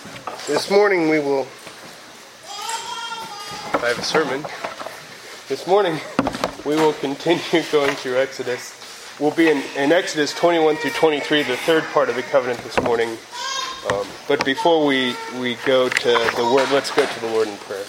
This morning I have a sermon. This morning we will continue going through Exodus. We'll be in Exodus 21 through 23, the third part of the covenant this morning. But before we go to the Word, let's go to the Lord in prayer.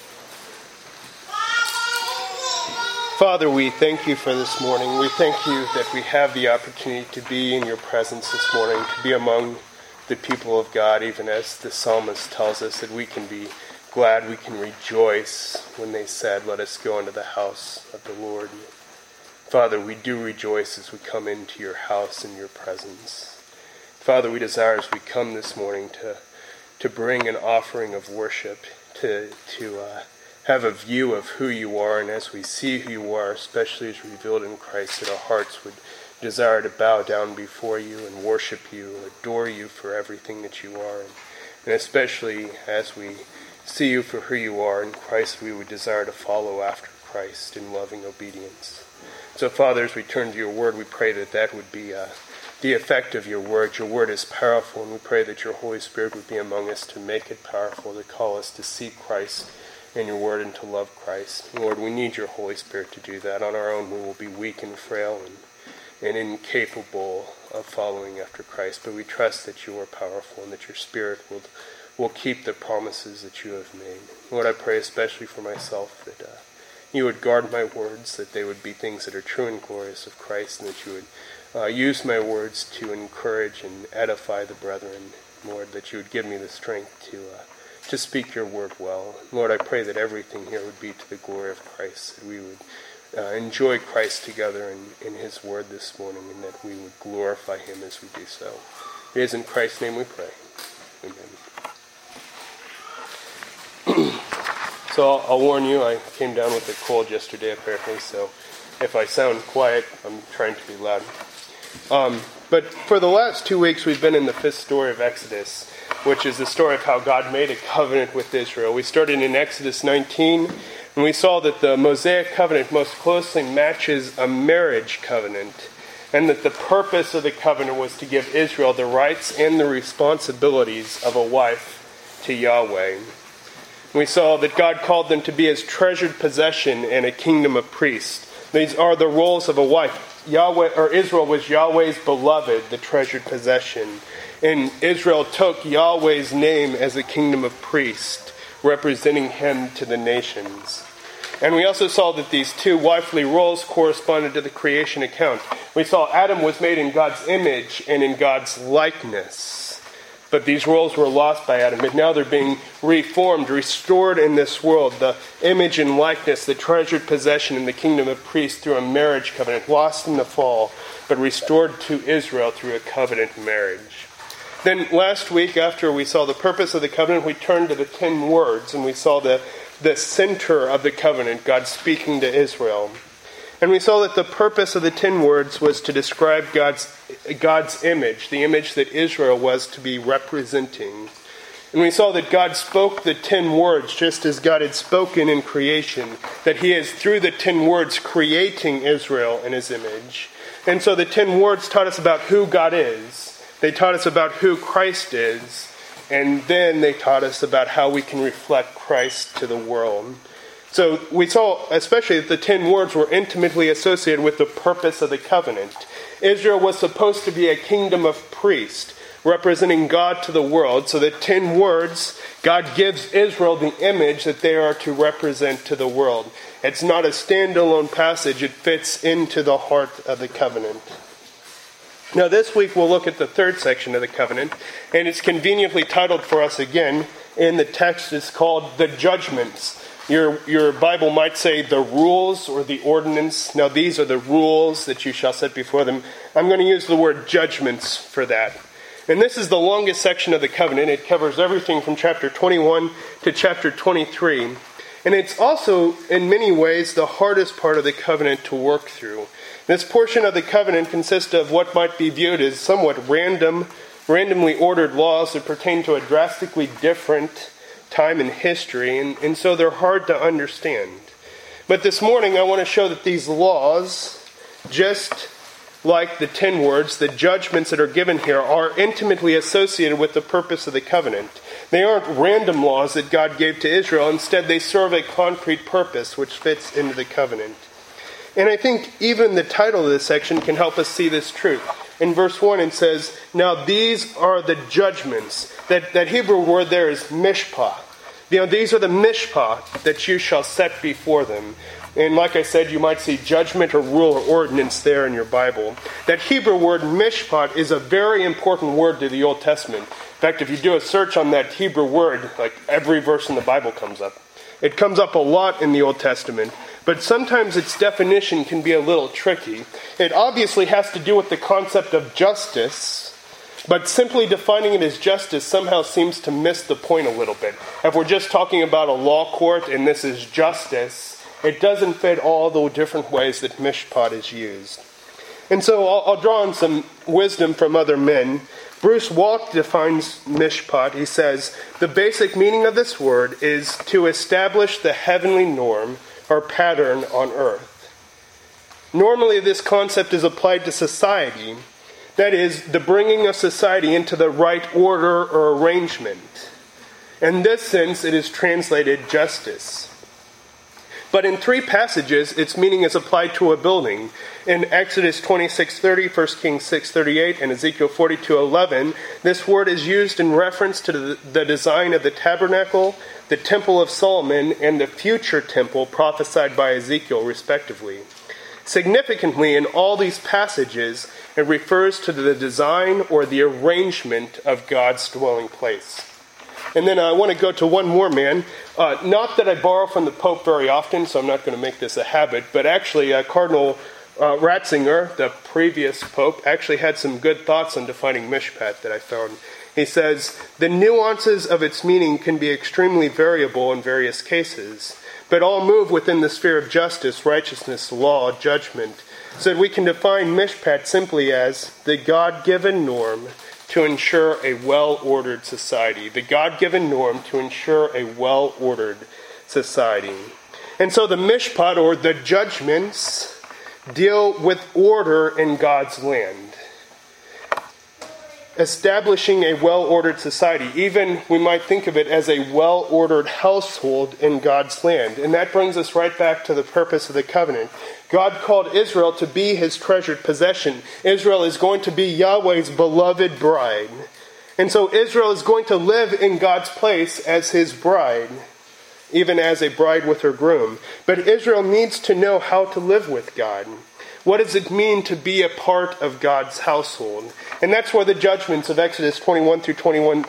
Father, we thank you for this morning. We thank you that we have the opportunity to be in your presence this morning, to be among the people of God, even as the psalmist tells us that we can be glad, we can rejoice when they said, "Let us go into the house of the Lord." Father, we do rejoice as we come into your house in your presence. Father, we desire as we come this morning to bring an offering of worship, to have a view of who you are, and as we see who you are, especially as revealed in Christ, that our hearts would desire to bow down before you and worship you, adore you for everything that you are, and especially as we see you for who you are in Christ, we would desire to follow after Christ in loving obedience. So, Father, as we turn to your word, we pray that would be the effect of your word. Your word is powerful, and we pray that your Holy Spirit would be among us to make it powerful, to call us to seek Christ in your word and to love Christ. Lord, we need your Holy Spirit to do that. On our own, we will be weak and frail and incapable of following after Christ, but we trust that you are powerful and that your Spirit will keep the promises that you have made. Lord, I pray especially for myself that you would guard my words, that they would be things that are true and glorious of Christ, and that you would use my words to encourage and edify the brethren. Lord, that you would give me the strength to speak your word well. Lord, I pray that everything here would be to the glory of Christ, that we would enjoy Christ together in his word this morning, and that we would glorify him as we do so. It is in Christ's name we pray. Amen. So I'll warn you, I came down with a cold yesterday apparently, so if I sound quiet, I'm trying to be loud. But for the last 2 weeks we've been in the fifth story of Exodus, which is the story of how God made a covenant with Israel. We started in Exodus 19, and we saw that the Mosaic covenant most closely matches a marriage covenant, and that the purpose of the covenant was to give Israel the rights and the responsibilities of a wife to Yahweh. We saw that God called them to be his treasured possession and a kingdom of priests. These are the roles of a wife. Israel was Yahweh's beloved, the treasured possession. And Israel took Yahweh's name as a kingdom of priests, representing him to the nations. And we also saw that these two wifely roles corresponded to the creation account. We saw Adam was made in God's image and in God's likeness. But these roles were lost by Adam, and now they're being reformed, restored in this world. The image and likeness, the treasured possession in the kingdom of priests through a marriage covenant, lost in the fall, but restored to Israel through a covenant marriage. Then last week, after we saw the purpose of the covenant, we turned to the 10 words, and we saw the center of the covenant, God speaking to Israel. And we saw that the purpose of the 10 words was to describe God's image, the image that Israel was to be representing. And we saw that God spoke the 10 words just as God had spoken in creation, that he is through the 10 words creating Israel in his image. And so the 10 words taught us about who God is. They taught us about who Christ is. And then they taught us about how we can reflect Christ to the world. So we saw especially that the 10 words were intimately associated with the purpose of the covenant. Israel was supposed to be a kingdom of priests, representing God to the world. So the 10 words, God gives Israel the image that they are to represent to the world. It's not a standalone passage. It fits into the heart of the covenant. Now this week we'll look at the third section of the covenant, and it's conveniently titled for us again in the text. It's called the judgments. Your Bible might say the rules or the ordinance. Now these are the rules that you shall set before them. I'm going to use the word judgments for that. And this is the longest section of the covenant. It covers everything from chapter 21 to chapter 23. And it's also, in many ways, the hardest part of the covenant to work through. This portion of the covenant consists of what might be viewed as somewhat randomly ordered laws that pertain to a drastically different time in history, and so they're hard to understand. But this morning I want to show that these laws just like the 10 words, the judgments that are given here are intimately associated with the purpose of the covenant. They aren't random laws that God gave to Israel. Instead, they serve a concrete purpose which fits into the covenant. And I think even the title of this section can help us see this truth. In verse 1 it says, now these are the judgments. That Hebrew word there is mishpah. These are the mishpah that you shall set before them. And like I said, you might see judgment or rule or ordinance there in your Bible. That Hebrew word mishpat is a very important word to the Old Testament. In fact, if you do a search on that Hebrew word, like every verse in the Bible comes up. It comes up a lot in the Old Testament, but sometimes its definition can be a little tricky. It obviously has to do with the concept of justice, but simply defining it as justice somehow seems to miss the point a little bit. If we're just talking about a law court and this is justice, it doesn't fit all the different ways that mishpat is used. And so I'll draw on some wisdom from other men. Bruce Walk defines mishpat. He says, the basic meaning of this word is to establish the heavenly norm or pattern on earth. Normally this concept is applied to society. That is, the bringing of society into the right order or arrangement. In this sense, it is translated justice. But in 3 passages, its meaning is applied to a building. In Exodus 26:30, 1 Kings 6:38, and Ezekiel 42:11, this word is used in reference to the design of the tabernacle, the temple of Solomon, and the future temple prophesied by Ezekiel, respectively. Significantly, in all these passages, it refers to the design or the arrangement of God's dwelling place. And then I want to go to one more man. Not that I borrow from the Pope very often, so I'm not going to make this a habit, but actually Cardinal Ratzinger, the previous Pope, actually had some good thoughts on defining mishpat that I found. He says, the nuances of its meaning can be extremely variable in various cases, but all move within the sphere of justice, righteousness, law, judgment. So we can define mishpat simply as the God-given norm to ensure a well-ordered society. The God-given norm to ensure a well-ordered society. And so the mishpat, or the judgments, deal with order in God's land. Establishing a well-ordered society. Even we might think of it as a well-ordered household in God's land. And that brings us right back to the purpose of the covenant. God called Israel to be his treasured possession. Israel is going to be Yahweh's beloved bride. And so Israel is going to live in God's place as his bride, even as a bride with her groom. But Israel needs to know how to live with God. What does it mean to be a part of God's household? And that's where the judgments of Exodus 21 through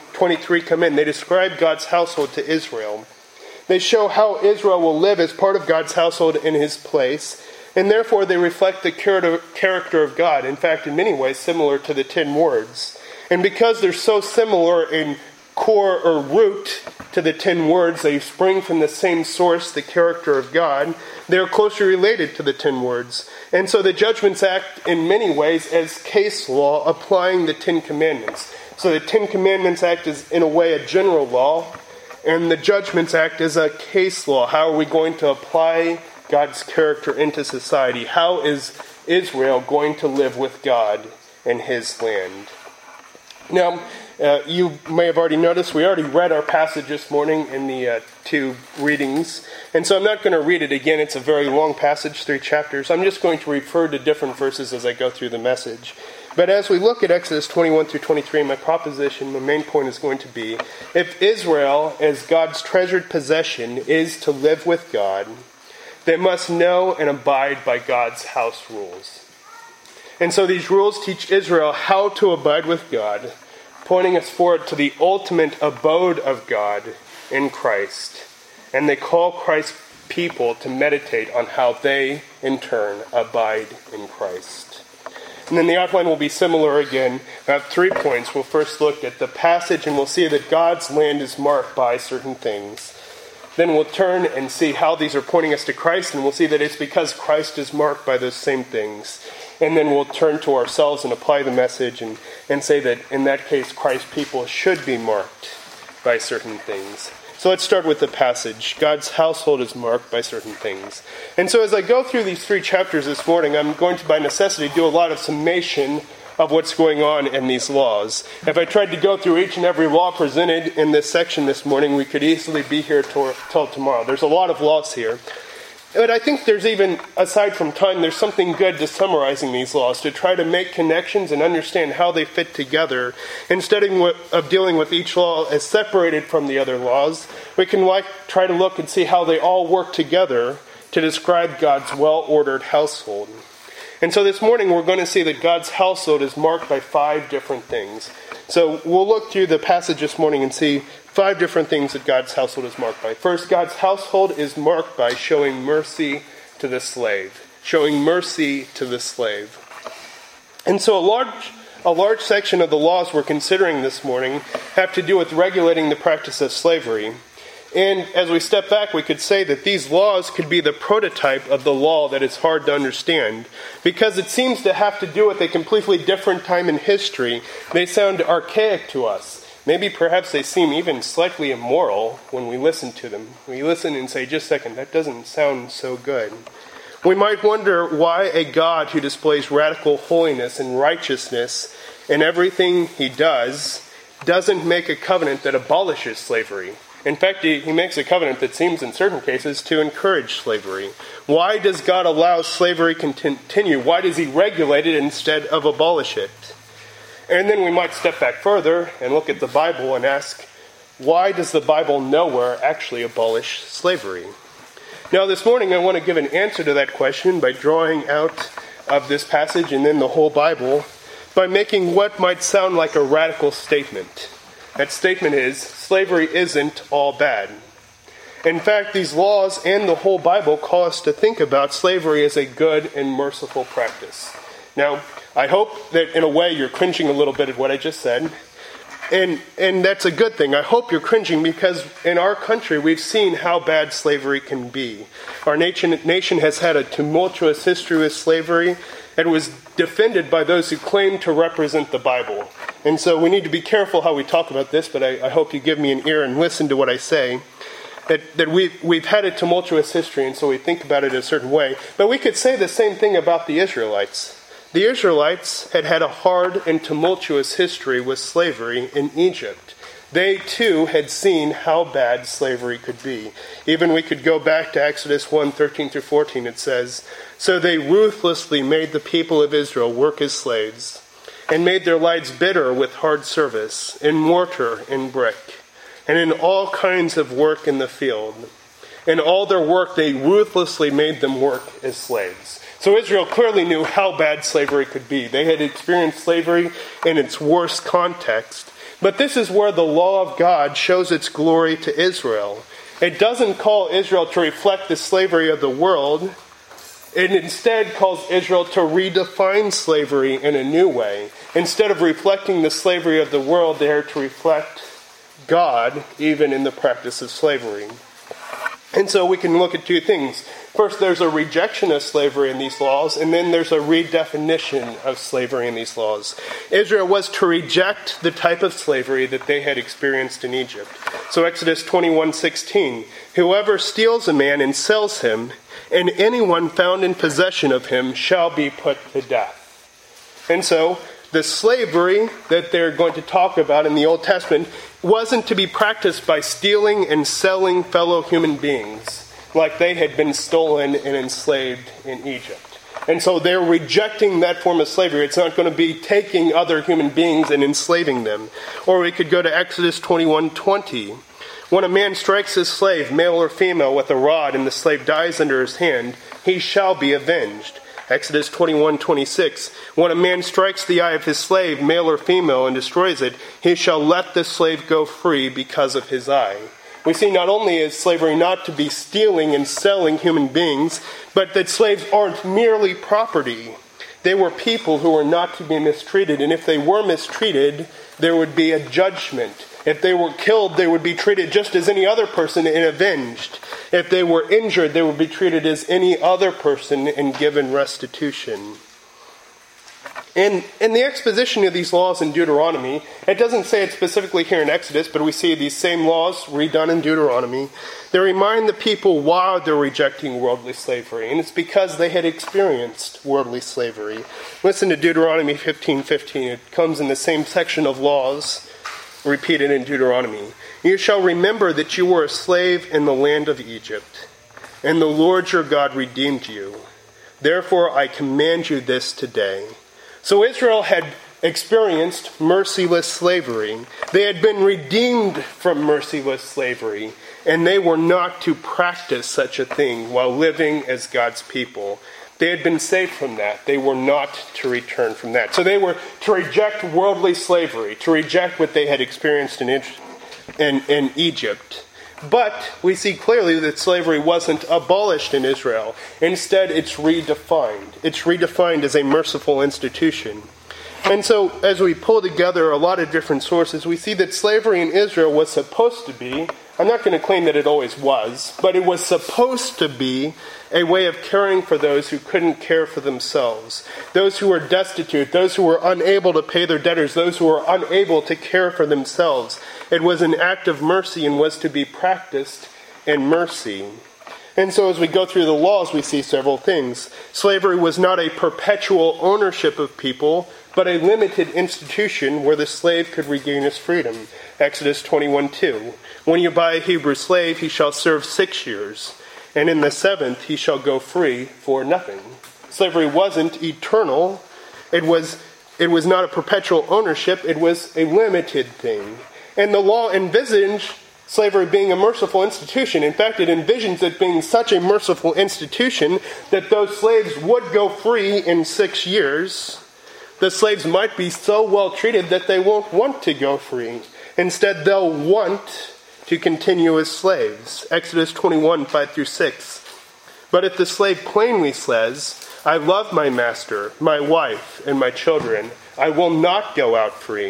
23 come in. They describe God's household to Israel. They show how Israel will live as part of God's household in his place. And therefore they reflect the character of God. In fact, in many ways, similar to the 10 words. And because they're so similar in core or root to the 10 words, they spring from the same source, the character of God. They're closely related to the 10 words. And so the judgments act in many ways as case law applying the 10 commandments. So the 10 commandments act as, in a way, a general law. And the judgments act as a case law. How are we going to apply God's character into society? How is Israel going to live with God in his land? Now, you may have already noticed we already read our passage this morning in the 2 readings. And so I'm not going to read it again. It's a very long passage, 3 chapters. I'm just going to refer to different verses as I go through the message. But as we look at Exodus 21 through 23, my main point is going to be, if Israel, as God's treasured possession, is to live with God, they must know and abide by God's house rules. And so these rules teach Israel how to abide with God, pointing us forward to the ultimate abode of God in Christ. And they call Christ's people to meditate on how they, in turn, abide in Christ. And then the outline will be similar again. I have 3 points. We'll first look at the passage and we'll see that God's land is marked by certain things. Then we'll turn and see how these are pointing us to Christ, and we'll see that it's because Christ is marked by those same things. And then we'll turn to ourselves and apply the message and say that in that case, Christ's people should be marked by certain things. So let's start with the passage. God's household is marked by certain things. And so as I go through these 3 chapters this morning, I'm going to, by necessity, do a lot of summation of what's going on in these laws. If I tried to go through each and every law presented in this section this morning, we could easily be here till tomorrow. There's a lot of laws here. But I think there's even, aside from time, there's something good to summarizing these laws, to try to make connections and understand how they fit together. Instead of dealing with each law as separated from the other laws, we can try to look and see how they all work together to describe God's well-ordered household. And so this morning we're going to see that God's household is marked by 5 different things. So we'll look through the passage this morning and see 5 different things that God's household is marked by. First, God's household is marked by showing mercy to the slave. Showing mercy to the slave. And so a large section of the laws we're considering this morning have to do with regulating the practice of slavery. And as we step back, we could say that these laws could be the prototype of the law that is hard to understand, because it seems to have to do with a completely different time in history. They sound archaic to us. Maybe perhaps they seem even slightly immoral when we listen to them. We listen and say, just a second, that doesn't sound so good. We might wonder why a God who displays radical holiness and righteousness in everything he does doesn't make a covenant that abolishes slavery. In fact, he makes a covenant that seems in certain cases to encourage slavery. Why does God allow slavery to continue? Why does he regulate it instead of abolish it? And then we might step back further and look at the Bible and ask, why does the Bible nowhere actually abolish slavery? Now this morning I want to give an answer to that question by drawing out of this passage and then the whole Bible by making what might sound like a radical statement. That statement is, slavery isn't all bad. In fact, these laws and the whole Bible call us to think about slavery as a good and merciful practice. Now, I hope that in a way you're cringing a little bit at what I just said. And that's a good thing. I hope you're cringing because in our country we've seen how bad slavery can be. Our nation has had a tumultuous history with slavery. It was defended by those who claim to represent the Bible. And so we need to be careful how we talk about this, but I hope you give me an ear and listen to what I say. That we've had a tumultuous history, and so we think about it a certain way. But we could say the same thing about the Israelites. The Israelites had a hard and tumultuous history with slavery in Egypt. They too had seen how bad slavery could be. Even we could go back to Exodus 1:13-14. It says, "So they ruthlessly made the people of Israel work as slaves, and made their lives bitter with hard service, in mortar and brick, and in all kinds of work in the field. In all their work they ruthlessly made them work as slaves." So Israel clearly knew how bad slavery could be. They had experienced slavery in its worst context. But this is where the law of God shows its glory to Israel. It doesn't call Israel to reflect the slavery of the world. It instead calls Israel to redefine slavery in a new way. Instead of reflecting the slavery of the world, they are to reflect God even in the practice of slavery. And so we can look at 2 things. First, there's a rejection of slavery in these laws, and then there's a redefinition of slavery in these laws. Israel was to reject the type of slavery that they had experienced in Egypt. So Exodus 21:16, "Whoever steals a man and sells him, and anyone found in possession of him shall be put to death." And so the slavery that they're going to talk about in the Old Testament wasn't to be practiced by stealing and selling fellow human beings like they had been stolen and enslaved in Egypt. And so they're rejecting that form of slavery. It's not going to be taking other human beings and enslaving them. Or we could go to Exodus 21:20. "When a man strikes his slave, male or female, with a rod, and the slave dies under his hand, he shall be avenged." Exodus 21:26. "When a man strikes the eye of his slave, male or female, and destroys it, he shall let the slave go free because of his eye." We see not only is slavery not to be stealing and selling human beings, but that slaves aren't merely property. They were people who were not to be mistreated, and if they were mistreated, there would be a judgment. If they were killed, they would be treated just as any other person and avenged. If they were injured, they would be treated as any other person and given restitution. In the exposition of these laws in Deuteronomy, it doesn't say it specifically here in Exodus, but we see these same laws redone in Deuteronomy. They remind the people why they're rejecting worldly slavery, and it's because they had experienced worldly slavery. Listen to Deuteronomy 15:15. It comes in the same section of laws repeated in Deuteronomy. You shall remember that you were a slave in the land of Egypt, and the Lord your God redeemed you. Therefore I command you this today. So Israel had experienced merciless slavery. They had been redeemed from merciless slavery, and they were not to practice such a thing while living as God's people. They had been saved from that. They were not to return from that. So they were to reject worldly slavery, to reject what they had experienced in Egypt. But we see clearly that slavery wasn't abolished in Israel. Instead, it's redefined. It's redefined as a merciful institution. And so, as we pull together a lot of different sources, we see that slavery in Israel was supposed to be, I'm not going to claim that it always was, but it was supposed to be a way of caring for those who couldn't care for themselves, those who were destitute, those who were unable to pay their debtors, those who were unable to care for themselves. It was an act of mercy and was to be practiced in mercy. And so as we go through the laws, we see several things. Slavery was not a perpetual ownership of people, but a limited institution where the slave could regain his freedom. Exodus 21:2. When you buy a Hebrew slave, he shall serve 6 years, and in the 7th he shall go free for nothing. Slavery wasn't eternal. It was not a perpetual ownership. It was a limited thing. And the law envisaged slavery being a merciful institution. In fact, it envisions it being such a merciful institution that those slaves would go free in 6 years. The slaves might be so well treated that they won't want to go free. Instead, they'll want to continue as slaves. Exodus 21:5-6. But if the slave plainly says, I love my master, my wife, and my children, I will not go out free,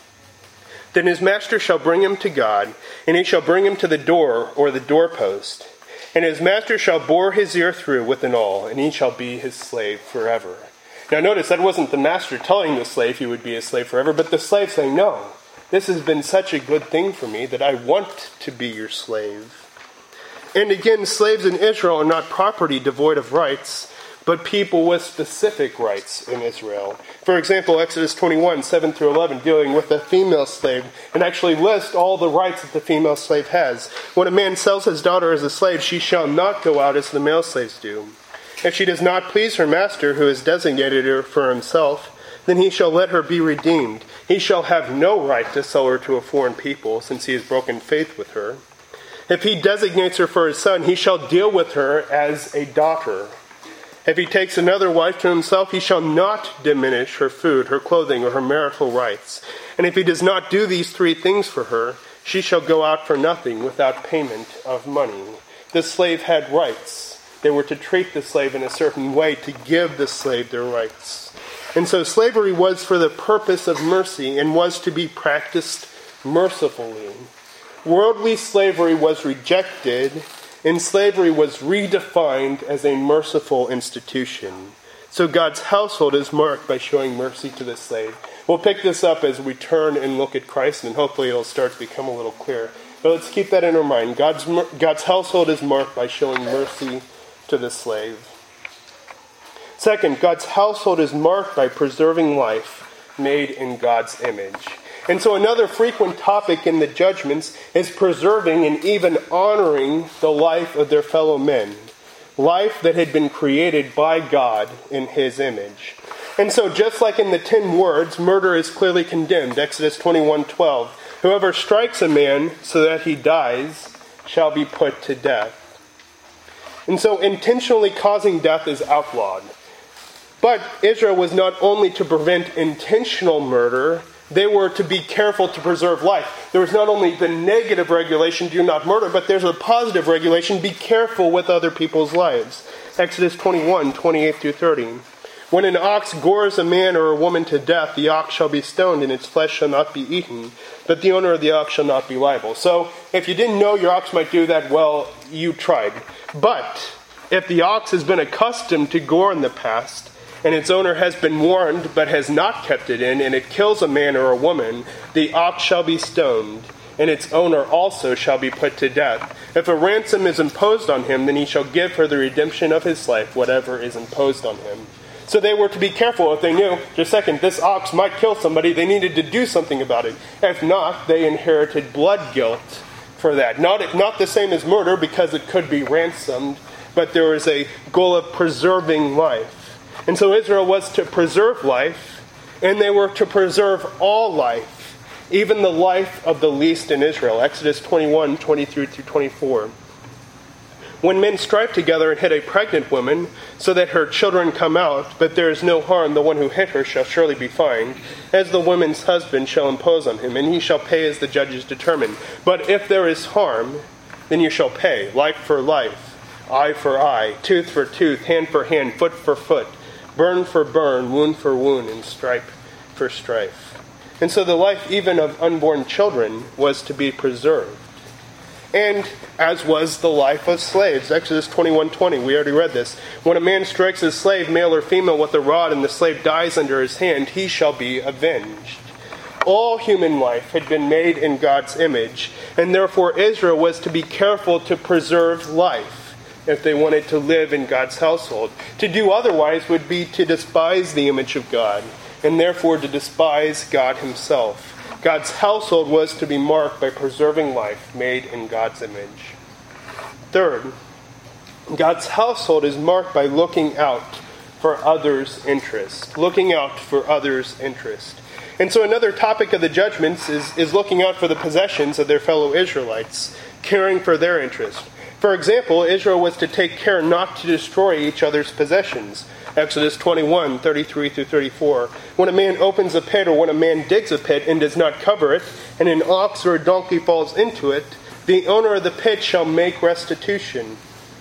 then his master shall bring him to God, and he shall bring him to the door or the doorpost. And his master shall bore his ear through with an awl, and he shall be his slave forever. Now notice, that wasn't the master telling the slave he would be his slave forever, but the slave saying, no, this has been such a good thing for me that I want to be your slave. And again, slaves in Israel are not property devoid of rights, but people with specific rights in Israel. For example, Exodus 21:7-11, dealing with a female slave, and actually lists all the rights that the female slave has. When a man sells his daughter as a slave, she shall not go out as the male slaves do. If she does not please her master, who has designated her for himself, then he shall let her be redeemed. He shall have no right to sell her to a foreign people, since he has broken faith with her. If he designates her for his son, he shall deal with her as a daughter. If he takes another wife to himself, he shall not diminish her food, her clothing, or her marital rights. And if he does not do these 3 things for her, she shall go out for nothing without payment of money. The slave had rights. They were to treat the slave in a certain way to give the slave their rights. And so slavery was for the purpose of mercy and was to be practiced mercifully. Worldly slavery was rejected, and slavery was redefined as a merciful institution. So God's household is marked by showing mercy to the slave. We'll pick this up as we turn and look at Christ, and hopefully it'll start to become a little clearer. But let's keep that in our mind. God's household is marked by showing mercy to the slave. Second, God's household is marked by preserving life made in God's image. And so another frequent topic in the judgments is preserving and even honoring the life of their fellow men. Life that had been created by God in his image. And so just like in the 10 words, murder is clearly condemned. Exodus 21:12. Whoever strikes a man so that he dies shall be put to death. And so intentionally causing death is outlawed. But Israel was not only to prevent intentional murder, they were to be careful to preserve life. There was not only the negative regulation, do not murder, but there's a positive regulation, be careful with other people's lives. Exodus 21:28-30. When an ox gores a man or a woman to death, the ox shall be stoned and its flesh shall not be eaten, but the owner of the ox shall not be liable. So if you didn't know your ox might do that, well, you tried. But if the ox has been accustomed to gore in the past, and its owner has been warned but has not kept it in, and it kills a man or a woman, the ox shall be stoned, and its owner also shall be put to death. If a ransom is imposed on him, then he shall give for the redemption of his life whatever is imposed on him. So they were to be careful if they knew, just a second, this ox might kill somebody, they needed to do something about it. If not, they inherited blood guilt for that. Not the same as murder because it could be ransomed, but there was a goal of preserving life. And so Israel was to preserve life, and they were to preserve all life, even the life of the least in Israel. Exodus 21, 23 through 24. When men strive together and hit a pregnant woman, so that her children come out, but there is no harm, the one who hit her shall surely be fined, as the woman's husband shall impose on him, and he shall pay as the judges determine. But if there is harm, then you shall pay, life for life, eye for eye, tooth for tooth, hand for hand, foot for foot, burn for burn, wound for wound, and stripe for strife. And so the life even of unborn children was to be preserved. And as was the life of slaves. Exodus 21:20, we already read this. When a man strikes his slave, male or female, with a rod, and the slave dies under his hand, he shall be avenged. All human life had been made in God's image, and therefore Israel was to be careful to preserve life if they wanted to live in God's household. To do otherwise would be to despise the image of God, and therefore to despise God himself. God's household was to be marked by preserving life made in God's image. Third, God's household is marked by looking out for others' interest. Looking out for others' interest. And so another topic of the judgments is looking out for the possessions of their fellow Israelites, caring for their interest. For example, Israel was to take care not to destroy each other's possessions. Exodus 21, 33 through 34. When a man opens a pit or when a man digs a pit and does not cover it, and an ox or a donkey falls into it, the owner of the pit shall make restoration.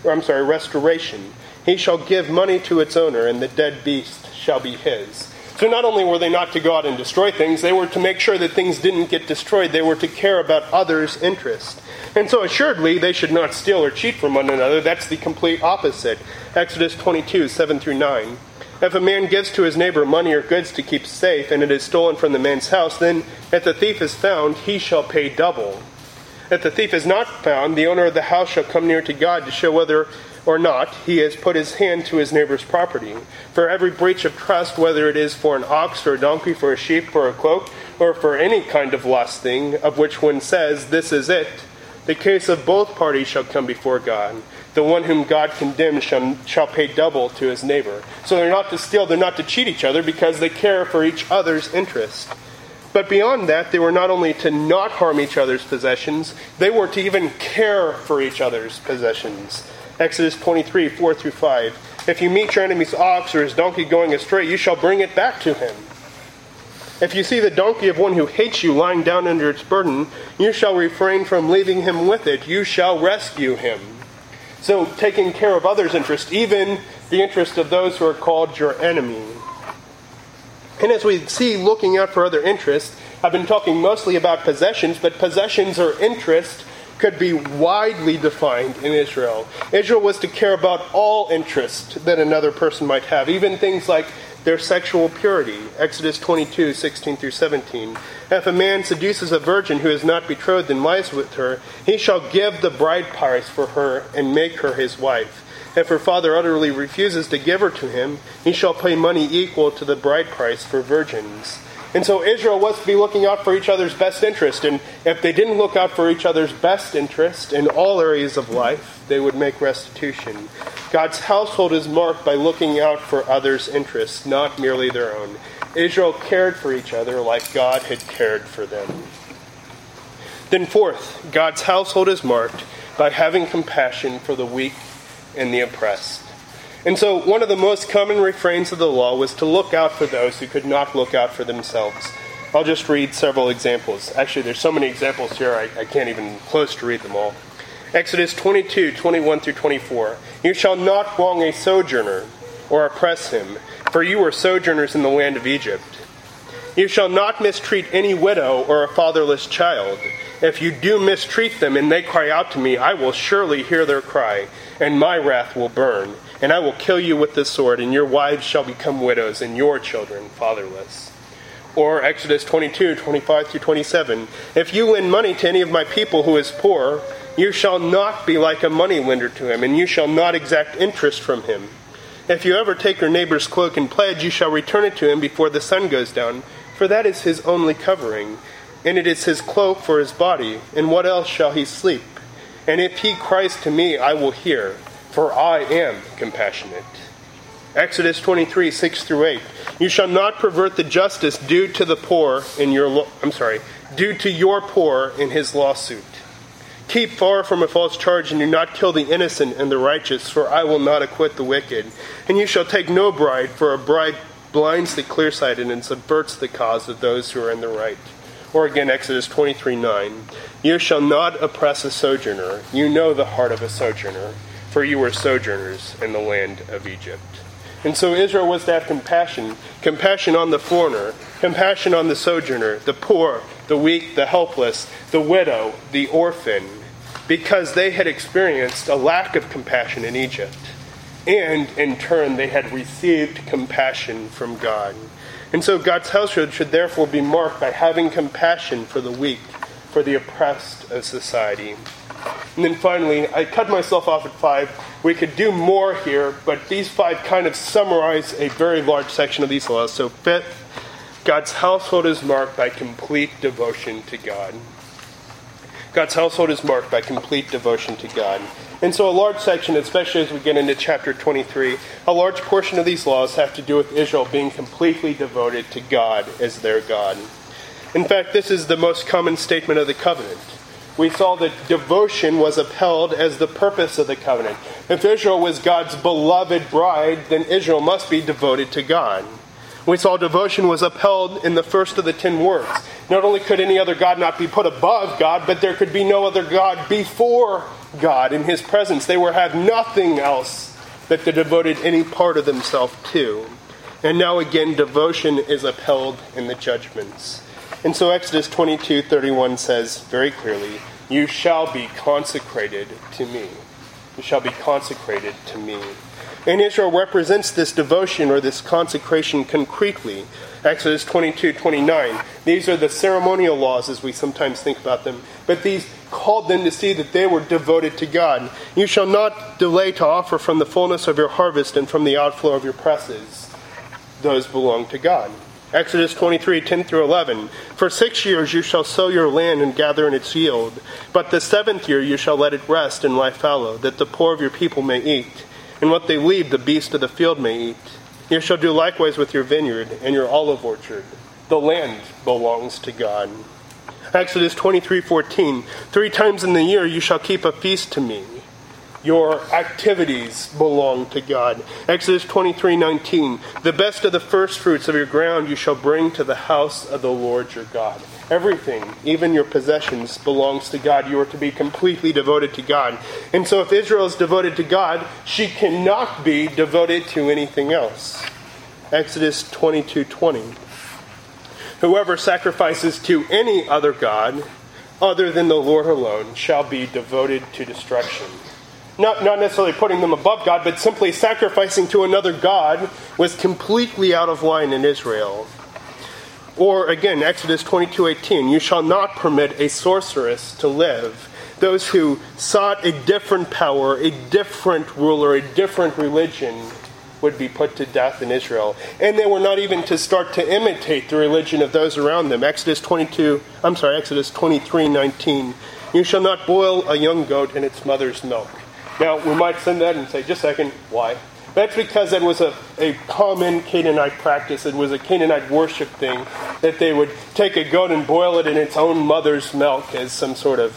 He shall give money to its owner, and the dead beast shall be his. So not only were they not to go out and destroy things, they were to make sure that things didn't get destroyed. They were to care about others' interest. And so assuredly, they should not steal or cheat from one another. That's the complete opposite. Exodus 22, 7 through 9. If a man gives to his neighbor money or goods to keep safe, and it is stolen from the man's house, then if the thief is found, he shall pay double. If the thief is not found, the owner of the house shall come near to God to show whether or not he has put his hand to his neighbor's property. For every breach of trust, whether it is for an ox or a donkey, for a sheep, for a cloak, or for any kind of lost thing, of which one says, "This is it," the case of both parties shall come before God. The one whom God condemns shall pay double to his neighbor. So they're not to steal, they're not to cheat each other, because they care for each other's interest. But beyond that, they were not only to not harm each other's possessions, they were to even care for each other's possessions. Exodus 23, 4 through 5. If you meet your enemy's ox or his donkey going astray, you shall bring it back to him. If you see the donkey of one who hates you lying down under its burden, you shall refrain from leaving him with it. You shall rescue him. So taking care of others' interest, even the interest of those who are called your enemy. And as we see looking out for other interests, I've been talking mostly about possessions, but possessions or interest could be widely defined in Israel. Israel was to care about all interest that another person might have, even things like their sexual purity. Exodus 22, 16 through 17. If a man seduces a virgin who is not betrothed and lies with her, he shall give the bride price for her and make her his wife. If her father utterly refuses to give her to him, he shall pay money equal to the bride price for virgins. And so Israel was to be looking out for each other's best interest. And if they didn't look out for each other's best interest in all areas of life, they would make restitution. God's household is marked by looking out for others' interests, not merely their own. Israel cared for each other like God had cared for them. Then fourth, God's household is marked by having compassion for the weak and the oppressed. And so one of the most common refrains of the law was to look out for those who could not look out for themselves. I'll just read several examples. Actually, there's so many examples here, I can't even close to read them all. Exodus 22, 21 through 24. You shall not wrong a sojourner or oppress him, for you were sojourners in the land of Egypt. You shall not mistreat any widow or a fatherless child. If you do mistreat them and they cry out to me, I will surely hear their cry, and my wrath will burn. and I will kill you with the sword, and your wives shall become widows, and your children fatherless. Or Exodus 22, 25 through 27. If you lend money to any of my people who is poor, you shall not be like a moneylender to him, and you shall not exact interest from him. If you ever take your neighbor's cloak in pledge, you shall return it to him before the sun goes down, for that is his only covering, and it is his cloak for his body, and what else shall he sleep? And if he cries to me, I will hear, for I am compassionate. Exodus 23, 6 through 8. You shall not pervert the justice due to the poor in due to your poor in his lawsuit. Keep far from a false charge, and do not kill the innocent and the righteous, for I will not acquit the wicked. And you shall take no bride, for a bride blinds the clear-sighted and subverts the cause of those who are in the right. Or again, Exodus 23, 9. You shall not oppress a sojourner. You know the heart of a sojourner, for you were sojourners in the land of Egypt. And so Israel was to have compassion. Compassion on the foreigner. Compassion on the sojourner, the poor, the weak, the helpless, the widow, the orphan. Because they had experienced a lack of compassion in Egypt. And in turn, they had received compassion from God. And so God's household should therefore be marked by having compassion for the weak, for the oppressed of society. And then finally, I cut myself off at 5. We could do more here, but these 5 kind of summarize a very large section of these laws. So 5th, God's household is marked by complete devotion to God. God's household is marked by complete devotion to God. And so a large section, especially as we get into chapter 23, a large portion of these laws have to do with Israel being completely devoted to God as their God. In fact, this is the most common statement of the covenant. We saw that devotion was upheld as the purpose of the covenant. If Israel was God's beloved bride, then Israel must be devoted to God. We saw devotion was upheld in the first of the 10 words. Not only could any other God not be put above God, but there could be no other God before God in his presence. They were have nothing else that they devoted any part of themselves to. And now again, devotion is upheld in the judgments. And so Exodus 22:31 says very clearly, you shall be consecrated to me. You shall be consecrated to me. And Israel represents this devotion or this consecration concretely. Exodus 22:29. These are the ceremonial laws as we sometimes think about them. But these called them to see that they were devoted to God. You shall not delay to offer from the fullness of your harvest and from the outflow of your presses. Those belong to God. Exodus 23:10 through 11. For 6 years you shall sow your land and gather in its yield. But the 7th year you shall let it rest and lie fallow, that the poor of your people may eat. And what they leave, the beasts of the field may eat. You shall do likewise with your vineyard and your olive orchard. The land belongs to God. Exodus 23:14. 3 times in the year you shall keep a feast to me. Your activities belong to God. Exodus 23:19. The best of the first fruits of your ground you shall bring to the house of the Lord your God. Everything, even your possessions, belongs to God. You are to be completely devoted to God. And so if Israel is devoted to God, she cannot be devoted to anything else. Exodus 22:20. Whoever sacrifices to any other god other than the Lord alone shall be devoted to destruction. Not necessarily putting them above God, but simply sacrificing to another god was completely out of line in Israel. Or again, Exodus 22:18, you shall not permit a sorceress to live. Those who sought a different power, a different ruler, a different religion would be put to death in Israel. And they were not even to start to imitate the religion of those around them. Exodus 23:19, you shall not boil a young goat in its mother's milk. Now, we might send that and say, just a second, why? That's because that was a common Canaanite practice. It was a Canaanite worship thing that they would take a goat and boil it in its own mother's milk as some sort of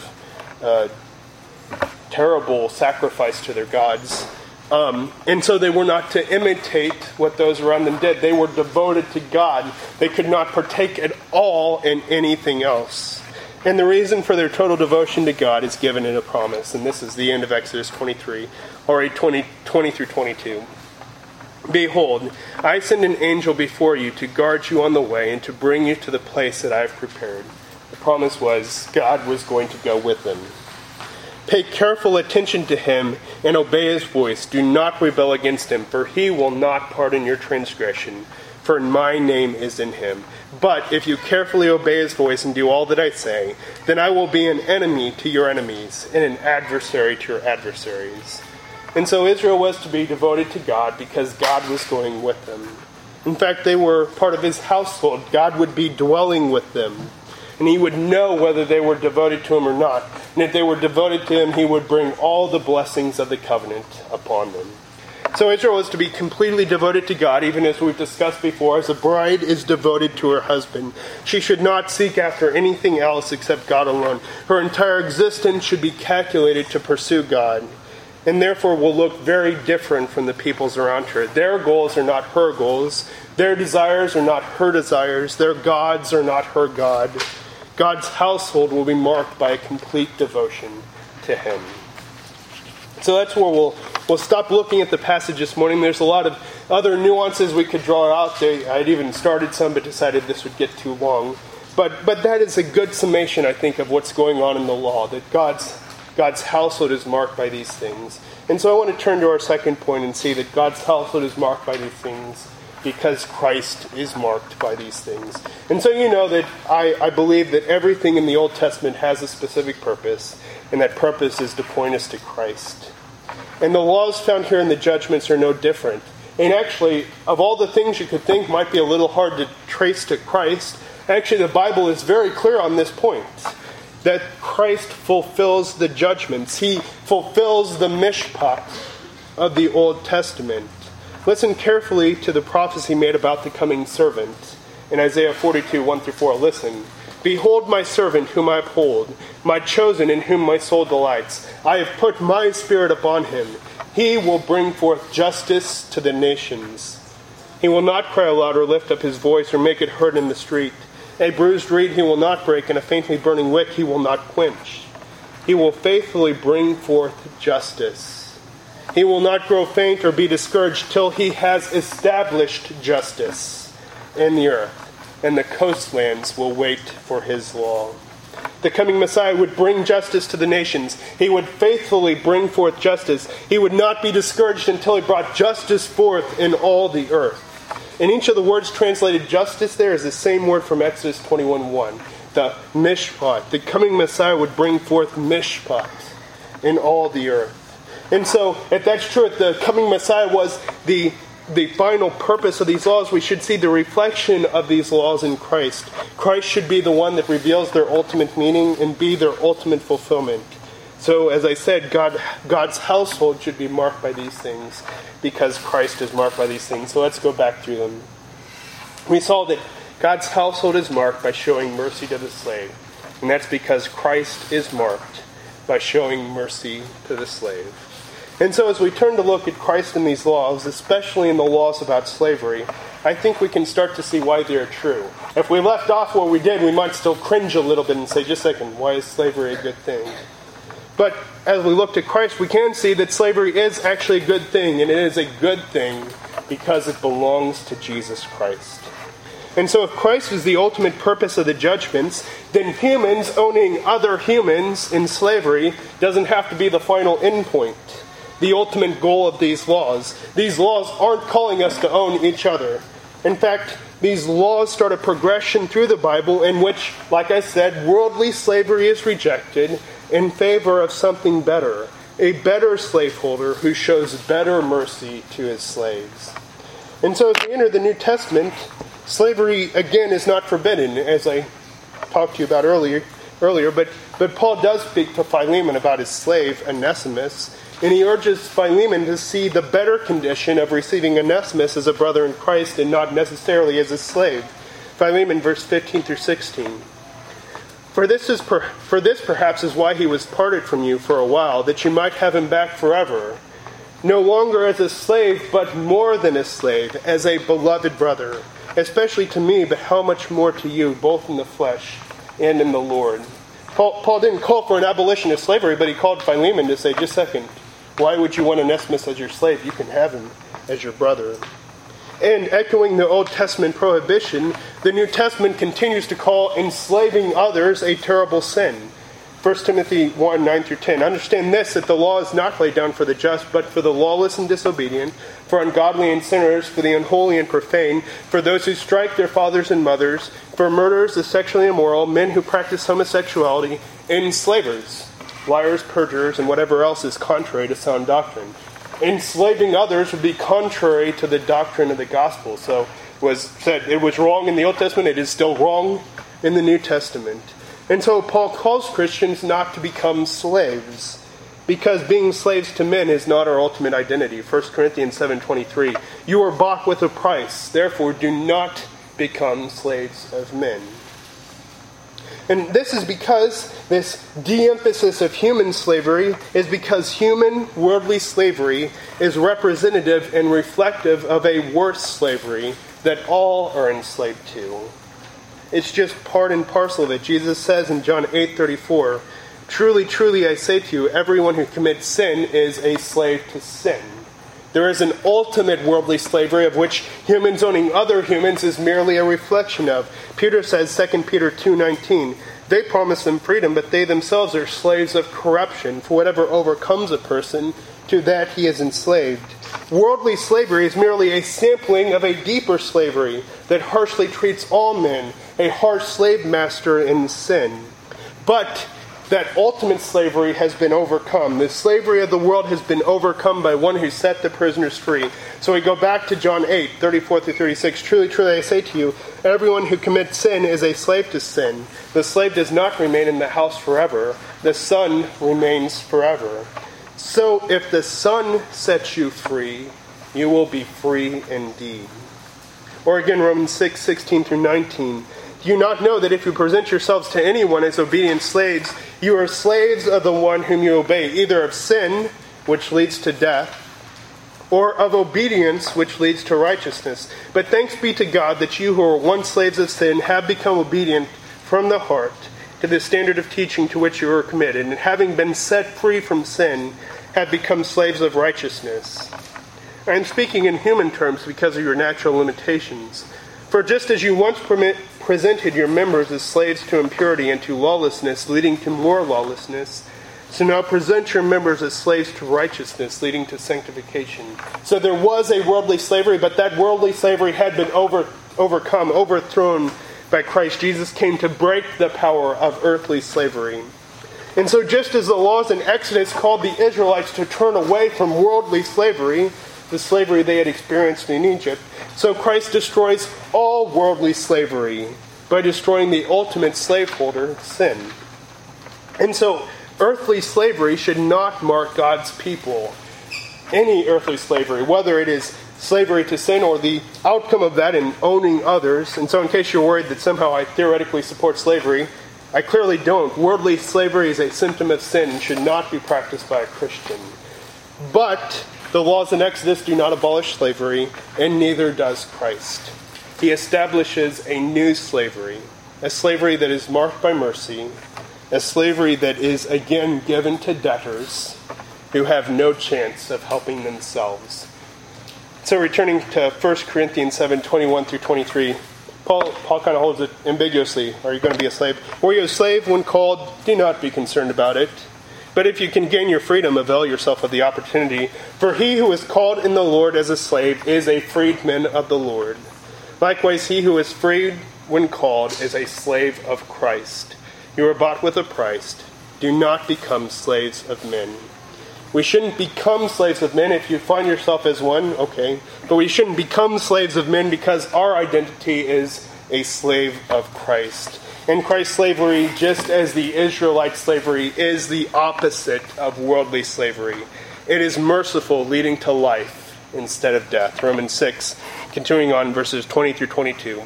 terrible sacrifice to their gods. And so they were not to imitate what those around them did. They were devoted to God. They could not partake at all in anything else. And the reason for their total devotion to God is given in a promise. And this is the end of Exodus 23, or 20 through 22. Behold, I send an angel before you to guard you on the way and to bring you to the place that I have prepared. The promise was God was going to go with them. Pay careful attention to him and obey his voice. Do not rebel against him, for he will not pardon your transgression, for my name is in him. But if you carefully obey his voice and do all that I say, then I will be an enemy to your enemies and an adversary to your adversaries." And so Israel was to be devoted to God because God was going with them. In fact, they were part of his household. God would be dwelling with them. And he would know whether they were devoted to him or not. And if they were devoted to him, he would bring all the blessings of the covenant upon them. So Israel was to be completely devoted to God, even as we've discussed before, as a bride is devoted to her husband. She should not seek after anything else except God alone. Her entire existence should be calculated to pursue God, and therefore will look very different from the peoples around her. Their goals are not her goals. Their desires are not her desires. Their gods are not her God. God's household will be marked by a complete devotion to him. So that's where we'll stop looking at the passage this morning. There's a lot of other nuances we could draw out. I'd even started some, but decided this would get too long. But that is a good summation, I think, of what's going on in the law, that God's household is marked by these things. And so I want to turn to our second point and see that God's household is marked by these things because Christ is marked by these things. And so you know that I believe that everything in the Old Testament has a specific purpose, and that purpose is to point us to Christ. And the laws found here in the judgments are no different. And actually, of all the things you could think might be a little hard to trace to Christ, actually the Bible is very clear on this point, that Christ fulfills the judgments. He fulfills the mishpat of the Old Testament. Listen carefully to the prophecy made about the coming servant. In Isaiah 42, 1-4, listen. "Behold my servant whom I uphold, my chosen in whom my soul delights. I have put my spirit upon him. He will bring forth justice to the nations. He will not cry aloud or lift up his voice or make it heard in the street. A bruised reed he will not break, and a faintly burning wick he will not quench. He will faithfully bring forth justice. He will not grow faint or be discouraged till he has established justice in the earth, and the coastlands will wait for his law." The coming Messiah would bring justice to the nations. He would faithfully bring forth justice. He would not be discouraged until he brought justice forth in all the earth. And each of the words translated justice there is the same word from Exodus 21:1. The mishpat. The coming Messiah would bring forth mishpat in all the earth. And so, if that's true, if the coming Messiah was the final purpose of these laws, we should see the reflection of these laws in Christ. Christ should be the one that reveals their ultimate meaning and be their ultimate fulfillment. So, as I said, God's household should be marked by these things because Christ is marked by these things. So let's go back through them. We saw that God's household is marked by showing mercy to the slave. And that's because Christ is marked by showing mercy to the slave. And so as we turn to look at Christ in these laws, especially in the laws about slavery, I think we can start to see why they are true. If we left off where we did, we might still cringe a little bit and say, just a second, why is slavery a good thing? But as we look to Christ, we can see that slavery is actually a good thing, and it is a good thing because it belongs to Jesus Christ. And so if Christ is the ultimate purpose of the judgments, then humans owning other humans in slavery doesn't have to be the final endpoint, the ultimate goal of these laws. These laws aren't calling us to own each other. In fact, these laws start a progression through the Bible in which, like I said, worldly slavery is rejected in favor of something better, a better slaveholder who shows better mercy to his slaves. And so as we enter the New Testament, slavery, again, is not forbidden, as I talked to you about earlier. But Paul does speak to Philemon about his slave, Onesimus, and he urges Philemon to see the better condition of receiving Onesimus as a brother in Christ and not necessarily as a slave. Philemon, verse 15-16. For this perhaps is why he was parted from you for a while, that you might have him back forever, no longer as a slave, but more than a slave, as a beloved brother, especially to me, but how much more to you, both in the flesh and in the Lord. Paul didn't call for an abolition of slavery, but he called Philemon to say, just a second, why would you want Onesimus as your slave? You can have him as your brother. And echoing the Old Testament prohibition, the New Testament continues to call enslaving others a terrible sin. 1 Timothy 1, 9 through 10. Understand this, that the law is not laid down for the just, but for the lawless and disobedient, for ungodly and sinners, for the unholy and profane, for those who strike their fathers and mothers, for murderers, the sexually immoral, men who practice homosexuality, enslavers, liars, perjurers, and whatever else is contrary to sound doctrine. Enslaving others would be contrary to the doctrine of the gospel. So was said it was wrong in the Old Testament, it is still wrong in the New Testament. And so Paul calls Christians not to become slaves, because being slaves to men is not our ultimate identity. 1 Corinthians 7:23, you are bought with a price, therefore do not become slaves of men. And this is because this de-emphasis of human slavery is because human worldly slavery is representative and reflective of a worse slavery that all are enslaved to. It's just part and parcel of it. Jesus says in John 8:34, truly, truly, I say to you, everyone who commits sin is a slave to sin. There is an ultimate worldly slavery of which humans owning other humans is merely a reflection of. Peter says, 2 Peter 2:19, they promise them freedom, but they themselves are slaves of corruption. For whatever overcomes a person, to that he is enslaved. Worldly slavery is merely a sampling of a deeper slavery that harshly treats all men, a harsh slave master in sin. But that ultimate slavery has been overcome. The slavery of the world has been overcome by one who set the prisoners free. So we go back to John 8:34 through 36. Truly, truly, I say to you, everyone who commits sin is a slave to sin. The slave does not remain in the house forever. The son remains forever. So if the Son sets you free, you will be free indeed. Or again, Romans 6:16 through 19. Do you not know that if you present yourselves to anyone as obedient slaves, you are slaves of the one whom you obey, either of sin, which leads to death, or of obedience, which leads to righteousness? But thanks be to God that you who were once slaves of sin have become obedient from the heart to the standard of teaching to which you were committed, and having been set free from sin, have become slaves of righteousness. I am speaking in human terms because of your natural limitations. For just as you once presented your members as slaves to impurity and to lawlessness, leading to more lawlessness, so now present your members as slaves to righteousness, leading to sanctification. So there was a worldly slavery, but that worldly slavery had been overthrown by Christ. Jesus came to break the power of earthly slavery. And so just as the laws in Exodus called the Israelites to turn away from worldly slavery, the slavery they had experienced in Egypt, so Christ destroys all worldly slavery by destroying the ultimate slaveholder, sin. And so earthly slavery should not mark God's people. Any earthly slavery, whether it is slavery to sin or the outcome of that in owning others. And so in case you're worried that somehow I theoretically support slavery, I clearly don't. Worldly slavery is a symptom of sin and should not be practiced by a Christian. But the laws in Exodus do not abolish slavery, and neither does Christ. He establishes a new slavery, a slavery that is marked by mercy, a slavery that is again given to debtors who have no chance of helping themselves. So returning to 1 Corinthians 7:21 through 23, Paul kind of holds it ambiguously. Are you going to be a slave? Were you a slave when called? Do not be concerned about it. But if you can gain your freedom, avail yourself of the opportunity. For he who is called in the Lord as a slave is a freedman of the Lord. Likewise, he who is freed when called is a slave of Christ. You are bought with a price. Do not become slaves of men. We shouldn't become slaves of men. If you find yourself as one, okay. But we shouldn't become slaves of men because our identity is a slave of Christ. And Christ's slavery, just as the Israelite slavery, is the opposite of worldly slavery. It is merciful, leading to life instead of death. Romans 6, continuing on verses 20 through 22.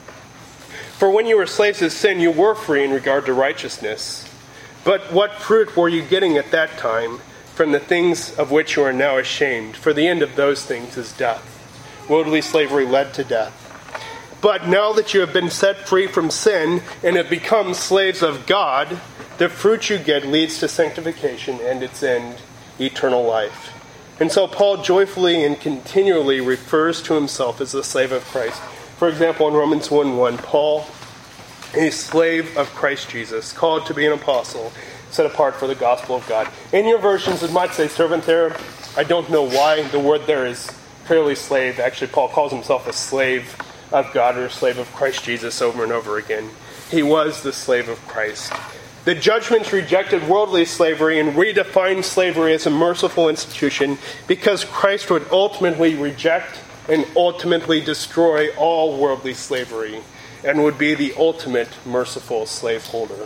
For when you were slaves of sin, you were free in regard to righteousness. But what fruit were you getting at that time from the things of which you are now ashamed? For the end of those things is death. Worldly slavery led to death. But now that you have been set free from sin and have become slaves of God, the fruit you get leads to sanctification and its end, eternal life. And so Paul joyfully and continually refers to himself as the slave of Christ. For example, in Romans 1:1, Paul, a slave of Christ Jesus, called to be an apostle, set apart for the gospel of God. In your versions, it might say servant there. I don't know why. The word there is clearly slave. Actually, Paul calls himself a slave of God or a slave of Christ Jesus over and over again. He was the slave of Christ. The judgments rejected worldly slavery and redefined slavery as a merciful institution because Christ would ultimately reject and ultimately destroy all worldly slavery and would be the ultimate merciful slaveholder.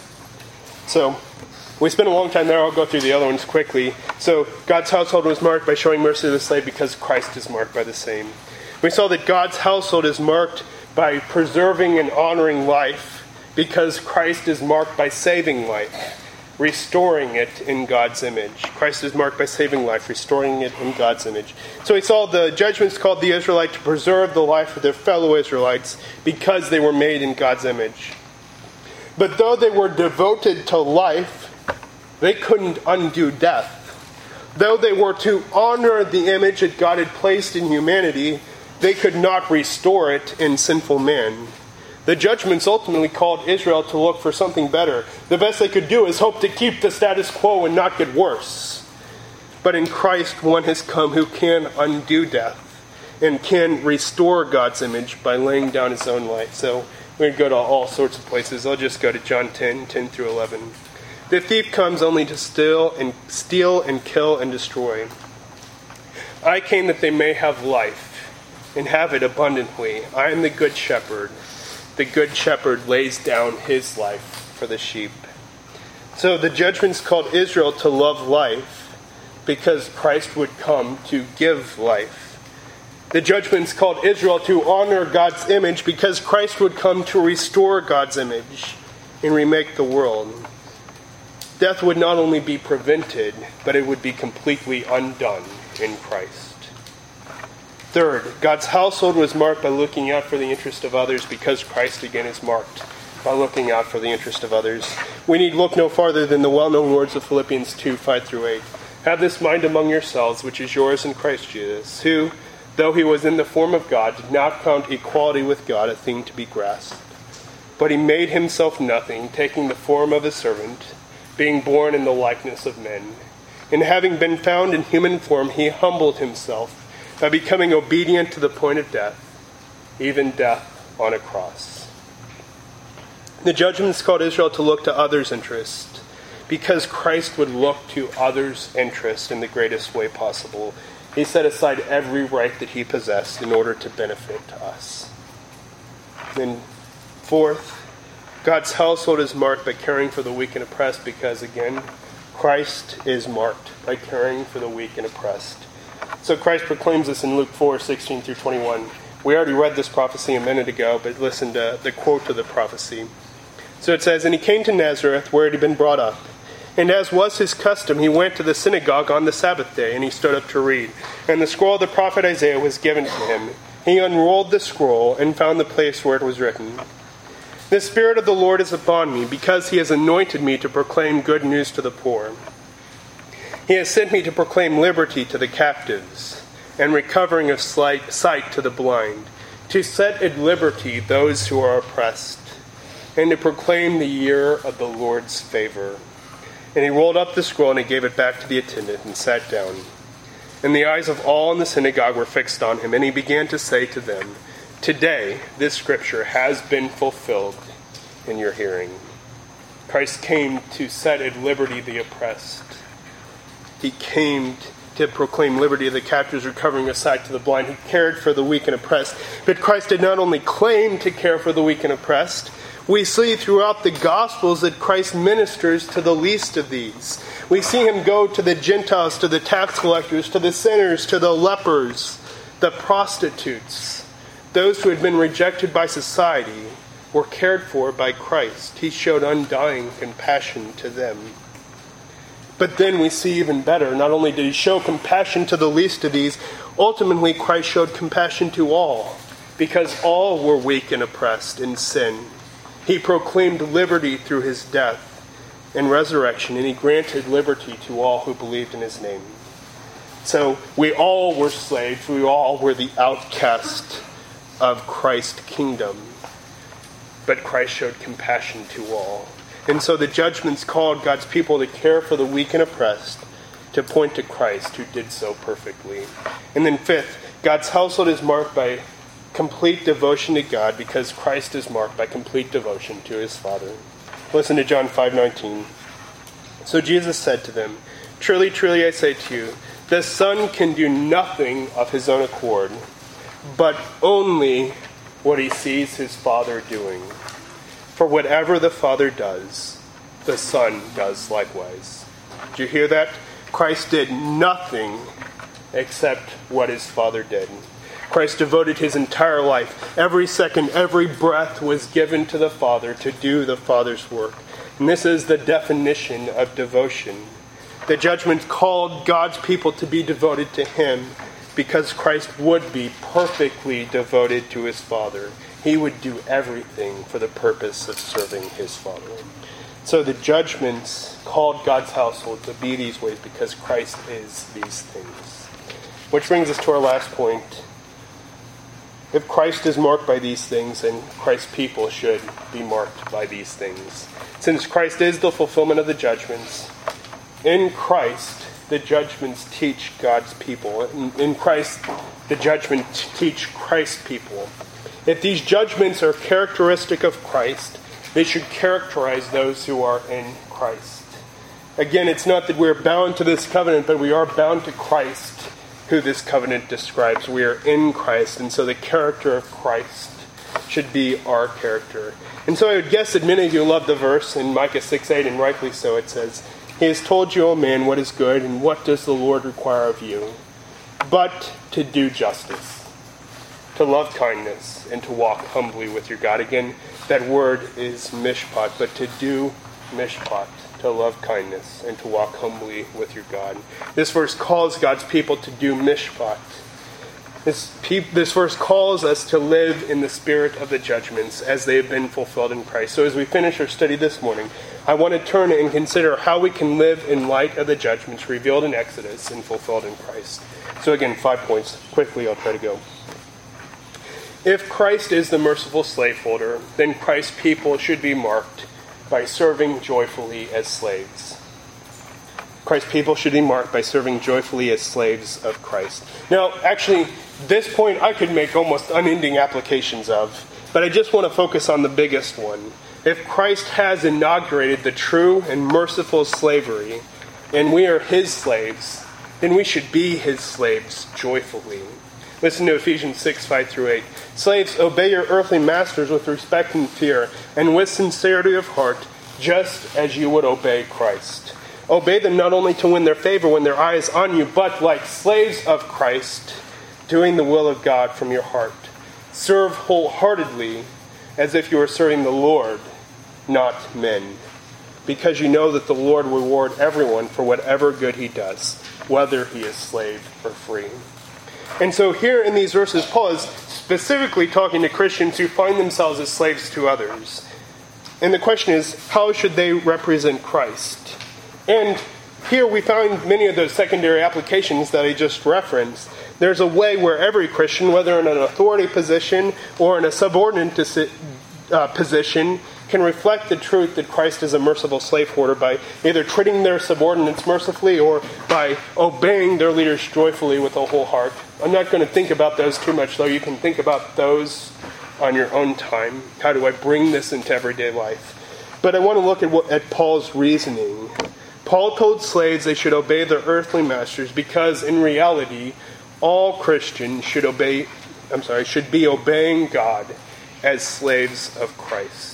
So, we spent a long time there. I'll go through the other ones quickly. So, God's household was marked by showing mercy to the slave because Christ is marked by the same. We saw that God's household is marked by preserving and honoring life because Christ is marked by saving life, restoring it in God's image. Christ is marked by saving life, restoring it in God's image. So we saw the judgments called the Israelite to preserve the life of their fellow Israelites because they were made in God's image. But though they were devoted to life, they couldn't undo death. Though they were to honor the image that God had placed in humanity, they could not restore it in sinful man. The judgments ultimately called Israel to look for something better. The best they could do is hope to keep the status quo and not get worse. But in Christ, one has come who can undo death and can restore God's image by laying down his own life. So we're going to go to all sorts of places. I'll just go to John 10 through 11. The thief comes only to steal and kill and destroy. I came that they may have life and have it abundantly. I am the good shepherd. The good shepherd lays down his life for the sheep. So the judgments called Israel to love life because Christ would come to give life. The judgments called Israel to honor God's image because Christ would come to restore God's image and remake the world. Death would not only be prevented, but it would be completely undone in Christ. Third, God's household was marked by looking out for the interest of others because Christ again is marked by looking out for the interest of others. We need look no farther than the well-known words of Philippians 2, 5 through 8. Have this mind among yourselves, which is yours in Christ Jesus, who, though he was in the form of God, did not count equality with God a thing to be grasped. But he made himself nothing, taking the form of a servant, being born in the likeness of men. And having been found in human form, he humbled himself by becoming obedient to the point of death, even death on a cross. The judgments called Israel to look to others' interest because Christ would look to others' interest in the greatest way possible. He set aside every right that he possessed in order to benefit us. Then fourth, God's household is marked by caring for the weak and oppressed because, again, Christ is marked by caring for the weak and oppressed. So Christ proclaims this in Luke 4, 16 through 21. We already read this prophecy a minute ago, but listen to the quote of the prophecy. So it says, "And he came to Nazareth, where he had been brought up. And as was his custom, he went to the synagogue on the Sabbath day, and he stood up to read. And the scroll of the prophet Isaiah was given to him. He unrolled the scroll and found the place where it was written, 'The Spirit of the Lord is upon me, because he has anointed me to proclaim good news to the poor. He has sent me to proclaim liberty to the captives, and recovering of sight to the blind, to set at liberty those who are oppressed, and to proclaim the year of the Lord's favor.' And he rolled up the scroll, and he gave it back to the attendant, and sat down. And the eyes of all in the synagogue were fixed on him, and he began to say to them, 'Today this scripture has been fulfilled in your hearing.'" Christ came to set at liberty the oppressed. He came to proclaim liberty to the captives, recovering of sight to the blind. He cared for the weak and oppressed. But Christ did not only claim to care for the weak and oppressed. We see throughout the Gospels that Christ ministers to the least of these. We see him go to the Gentiles, to the tax collectors, to the sinners, to the lepers, the prostitutes. Those who had been rejected by society were cared for by Christ. He showed undying compassion to them. But then we see even better. Not only did he show compassion to the least of these, ultimately Christ showed compassion to all, because all were weak and oppressed in sin. He proclaimed liberty through his death and resurrection, and he granted liberty to all who believed in his name. So we all were slaves. We all were the outcast of Christ's kingdom. But Christ showed compassion to all. And so the judgments called God's people to care for the weak and oppressed, to point to Christ who did so perfectly. And then fifth, God's household is marked by complete devotion to God because Christ is marked by complete devotion to his Father. Listen to John 5:19. So Jesus said to them, "Truly, truly, I say to you, the Son can do nothing of his own accord, but only what he sees his Father doing. For whatever the Father does, the Son does likewise." Do you hear that? Christ did nothing except what his Father did. Christ devoted his entire life. Every second, every breath was given to the Father to do the Father's work. And this is the definition of devotion. The judgment called God's people to be devoted to him because Christ would be perfectly devoted to his Father. He would do everything for the purpose of serving his Father. So the judgments called God's household to be these ways because Christ is these things. Which brings us to our last point. If Christ is marked by these things, then Christ's people should be marked by these things. Since Christ is the fulfillment of the judgments, in Christ, the judgments teach God's people. In Christ, the judgments teach Christ's people. If these judgments are characteristic of Christ, they should characterize those who are in Christ. Again, it's not that we're bound to this covenant, but we are bound to Christ, who this covenant describes. We are in Christ, and so the character of Christ should be our character. And so I would guess that many of you love the verse in Micah 6:8, and rightly so. It says, "He has told you, O man, what is good, and what does the Lord require of you? But to do justice, to love kindness, and to walk humbly with your God." Again, that word is mishpat, but to do mishpat, to love kindness, and to walk humbly with your God. This verse calls God's people to do mishpat. This verse calls us to live in the spirit of the judgments as they have been fulfilled in Christ. So as we finish our study this morning, I want to turn and consider how we can live in light of the judgments revealed in Exodus and fulfilled in Christ. So again, 5 points. Quickly, I'll try to go. If Christ is the merciful slaveholder, then Christ's people should be marked by serving joyfully as slaves. Christ's people should be marked by serving joyfully as slaves of Christ. Now, actually, this point I could make almost unending applications of, but I just want to focus on the biggest one. If Christ has inaugurated the true and merciful slavery, and we are his slaves, then we should be his slaves joyfully. Listen to Ephesians 6:5-8. "Slaves, obey your earthly masters with respect and fear, and with sincerity of heart, just as you would obey Christ. Obey them not only to win their favor when their eye is on you, but like slaves of Christ, doing the will of God from your heart. Serve wholeheartedly, as if you were serving the Lord, not men, because you know that the Lord will reward everyone for whatever good he does, whether he is slave or free." And so here in these verses, Paul is specifically talking to Christians who find themselves as slaves to others. And the question is, how should they represent Christ? And here we find many of those secondary applications that I just referenced. There's a way where every Christian, whether in an authority position or in a subordinate position, can reflect the truth that Christ is a merciful slaveholder by either treating their subordinates mercifully or by obeying their leaders joyfully with a whole heart. I'm not going to think about those too much, though. You can think about those on your own time. How do I bring this into everyday life? But I want to look at Paul's reasoning. Paul told slaves they should obey their earthly masters because in reality, all Christians should be obeying God as slaves of Christ.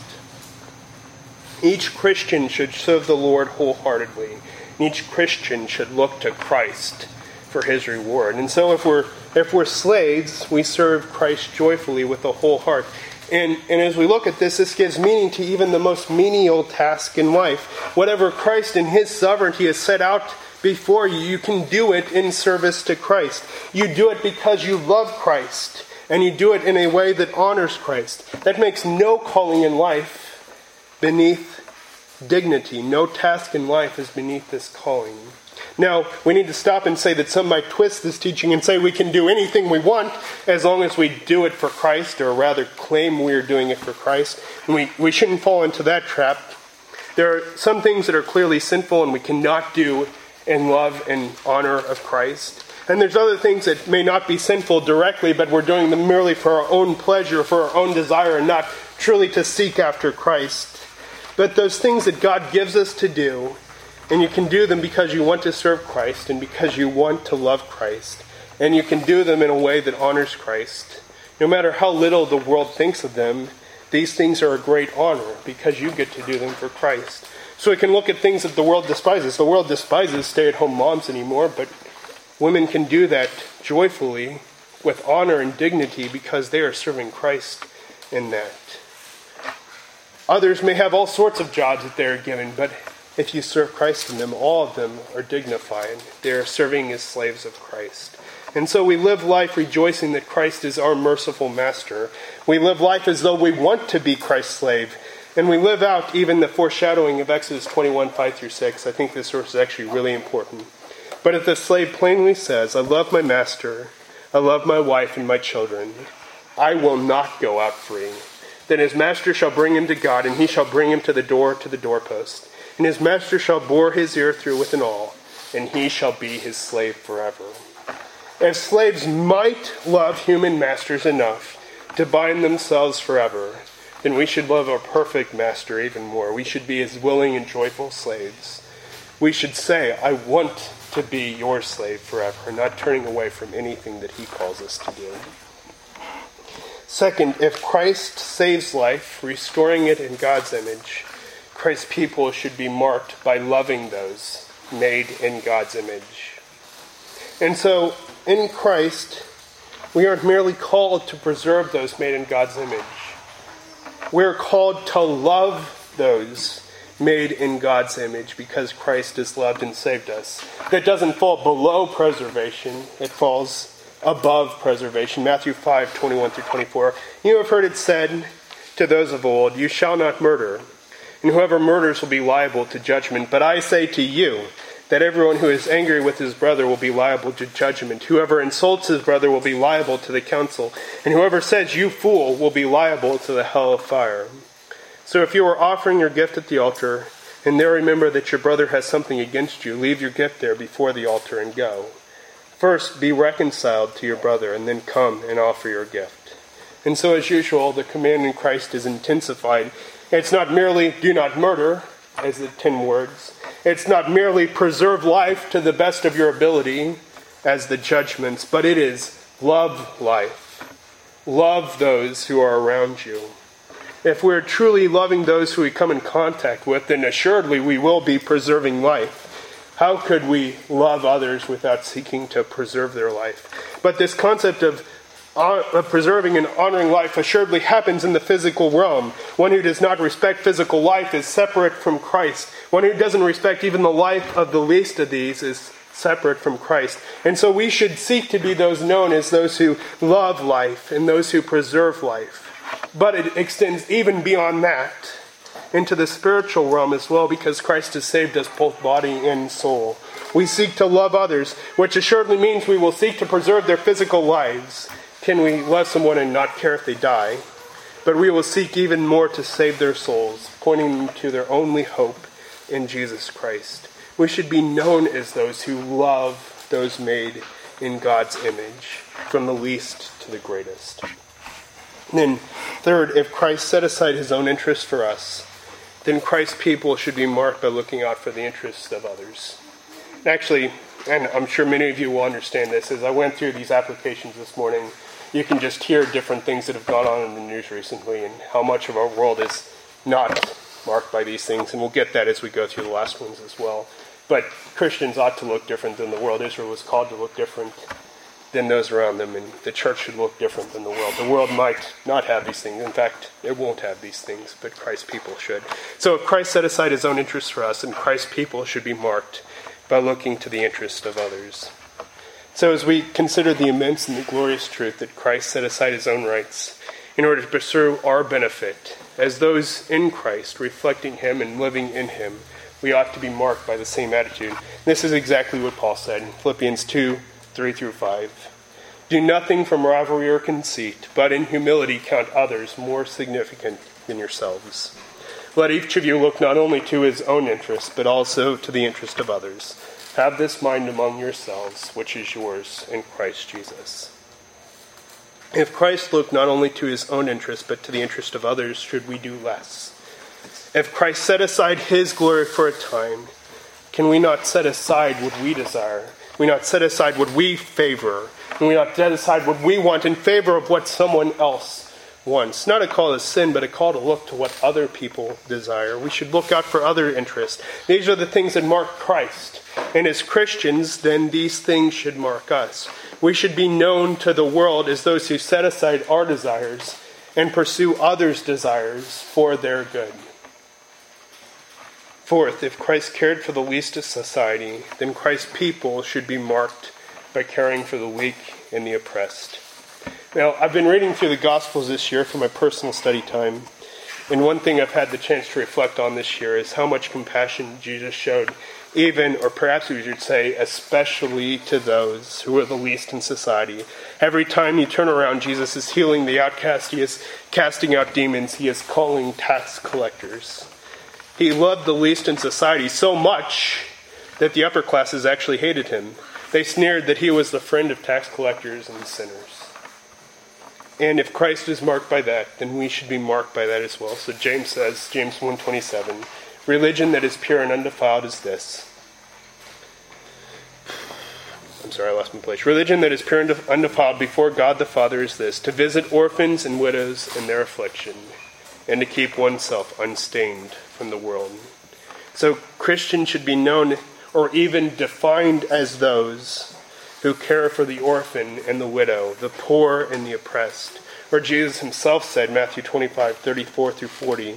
Each Christian should serve the Lord wholeheartedly. Each Christian should look to Christ for his reward. And so if we're slaves, we serve Christ joyfully with a whole heart. And as we look at this, this gives meaning to even the most menial task in life. Whatever Christ in his sovereignty has set out before you, you can do it in service to Christ. You do it because you love Christ, and you do it in a way that honors Christ. That makes no calling in life beneath dignity. No task in life is beneath this calling. Now, we need to stop and say that some might twist this teaching and say we can do anything we want as long as we do it for Christ, or rather claim we are doing it for Christ. And we shouldn't fall into that trap. There are some things that are clearly sinful and we cannot do in love and honor of Christ. And there's other things that may not be sinful directly, but we're doing them merely for our own pleasure, for our own desire, and not truly to seek after Christ. But those things that God gives us to do, and you can do them because you want to serve Christ and because you want to love Christ, and you can do them in a way that honors Christ. No matter how little the world thinks of them, these things are a great honor because you get to do them for Christ. So we can look at things that the world despises. The world despises stay-at-home moms anymore, but women can do that joyfully with honor and dignity because they are serving Christ in that. Others may have all sorts of jobs that they are given, but if you serve Christ in them, all of them are dignified. They are serving as slaves of Christ. And so we live life rejoicing that Christ is our merciful master. We live life as though we want to be Christ's slave. And we live out even the foreshadowing of Exodus 21, 5-6. I think this verse is actually really important. But if the slave plainly says, I love my master, I love my wife and my children, I will not go out free. Then his master shall bring him to God, and he shall bring him to the doorpost. And his master shall bore his ear through with an awl, and he shall be his slave forever. If slaves might love human masters enough to bind themselves forever, then we should love our perfect master even more. We should be his willing and joyful slaves. We should say, I want to be your slave forever, not turning away from anything that he calls us to do. Second, if Christ saves life, restoring it in God's image, Christ's people should be marked by loving those made in God's image. And so, in Christ, we aren't merely called to preserve those made in God's image. We're called to love those made in God's image because Christ has loved and saved us. That doesn't fall below preservation. It falls above preservation. Matthew 5, 21-24. You have heard it said to those of old, you shall not murder, and whoever murders will be liable to judgment. But I say to you that everyone who is angry with his brother will be liable to judgment. Whoever insults his brother will be liable to the council, and whoever says, you fool, will be liable to the hell of fire. So if you are offering your gift at the altar, and there remember that your brother has something against you, leave your gift there before the altar and go. First, be reconciled to your brother, and then come and offer your gift. And so, as usual, the command in Christ is intensified. It's not merely, do not murder, as the 10 words. It's not merely preserve life to the best of your ability, as the judgments, but it is love life. Love those who are around you. If we're truly loving those who we come in contact with, then assuredly we will be preserving life. How could we love others without seeking to preserve their life? But this concept of preserving and honoring life assuredly happens in the physical realm. One who does not respect physical life is separate from Christ. One who doesn't respect even the life of the least of these is separate from Christ. And so we should seek to be those known as those who love life and those who preserve life. But it extends even beyond that into the spiritual realm as well, because Christ has saved us both body and soul. We seek to love others, which assuredly means we will seek to preserve their physical lives. Can we love someone and not care if they die? But we will seek even more to save their souls, pointing them to their only hope in Jesus Christ. We should be known as those who love those made in God's image, from the least to the greatest. And then, third, if Christ set aside his own interests for us, then Christ's people should be marked by looking out for the interests of others. Actually, and I'm sure many of you will understand this, as I went through these applications this morning, you can just hear different things that have gone on in the news recently and how much of our world is not marked by these things. And we'll get that as we go through the last ones as well. But Christians ought to look different than the world. Israel was called to look different than those around them, and the church should look different than the world. The world might not have these things. In fact, it won't have these things, but Christ's people should. So if Christ set aside his own interests for us, then Christ's people should be marked by looking to the interest of others. So as we consider the immense and the glorious truth that Christ set aside his own rights in order to pursue our benefit, as those in Christ, reflecting him and living in him, we ought to be marked by the same attitude. This is exactly what Paul said in Philippians 2, 3-5. Do nothing from rivalry or conceit, but in humility count others more significant than yourselves. Let each of you look not only to his own interest, but also to the interest of others. Have this mind among yourselves, which is yours in Christ Jesus. If Christ looked not only to his own interest, but to the interest of others, should we do less? If Christ set aside his glory for a time, can we not set aside what we desire? Can we not set aside what we favor? Can we not set aside what we want in favor of what someone else wants? Not a call to sin, but a call to look to what other people desire. We should look out for other interests. These are the things that mark Christ. And as Christians, then these things should mark us. We should be known to the world as those who set aside our desires and pursue others' desires for their good. Fourth, if Christ cared for the least of society, then Christ's people should be marked by caring for the weak and the oppressed. Now, I've been reading through the Gospels this year for my personal study time, and one thing I've had the chance to reflect on this year is how much compassion Jesus showed, even, or perhaps we should say, especially to those who are the least in society. Every time you turn around, Jesus is healing the outcast, he is casting out demons, he is calling tax collectors. He loved the least in society so much that the upper classes actually hated him. They sneered that he was the friend of tax collectors and sinners. And if Christ is marked by that, then we should be marked by that as well. So James says, James 1:27, religion that is pure and undefiled is this. I lost my place. Religion that is pure and undefiled before God the Father is this, to visit orphans and widows in their affliction, and to keep oneself unstained from the world. So Christians should be known or even defined as those who care for the orphan and the widow, the poor and the oppressed. Or Jesus himself said, Matthew 25:34-40,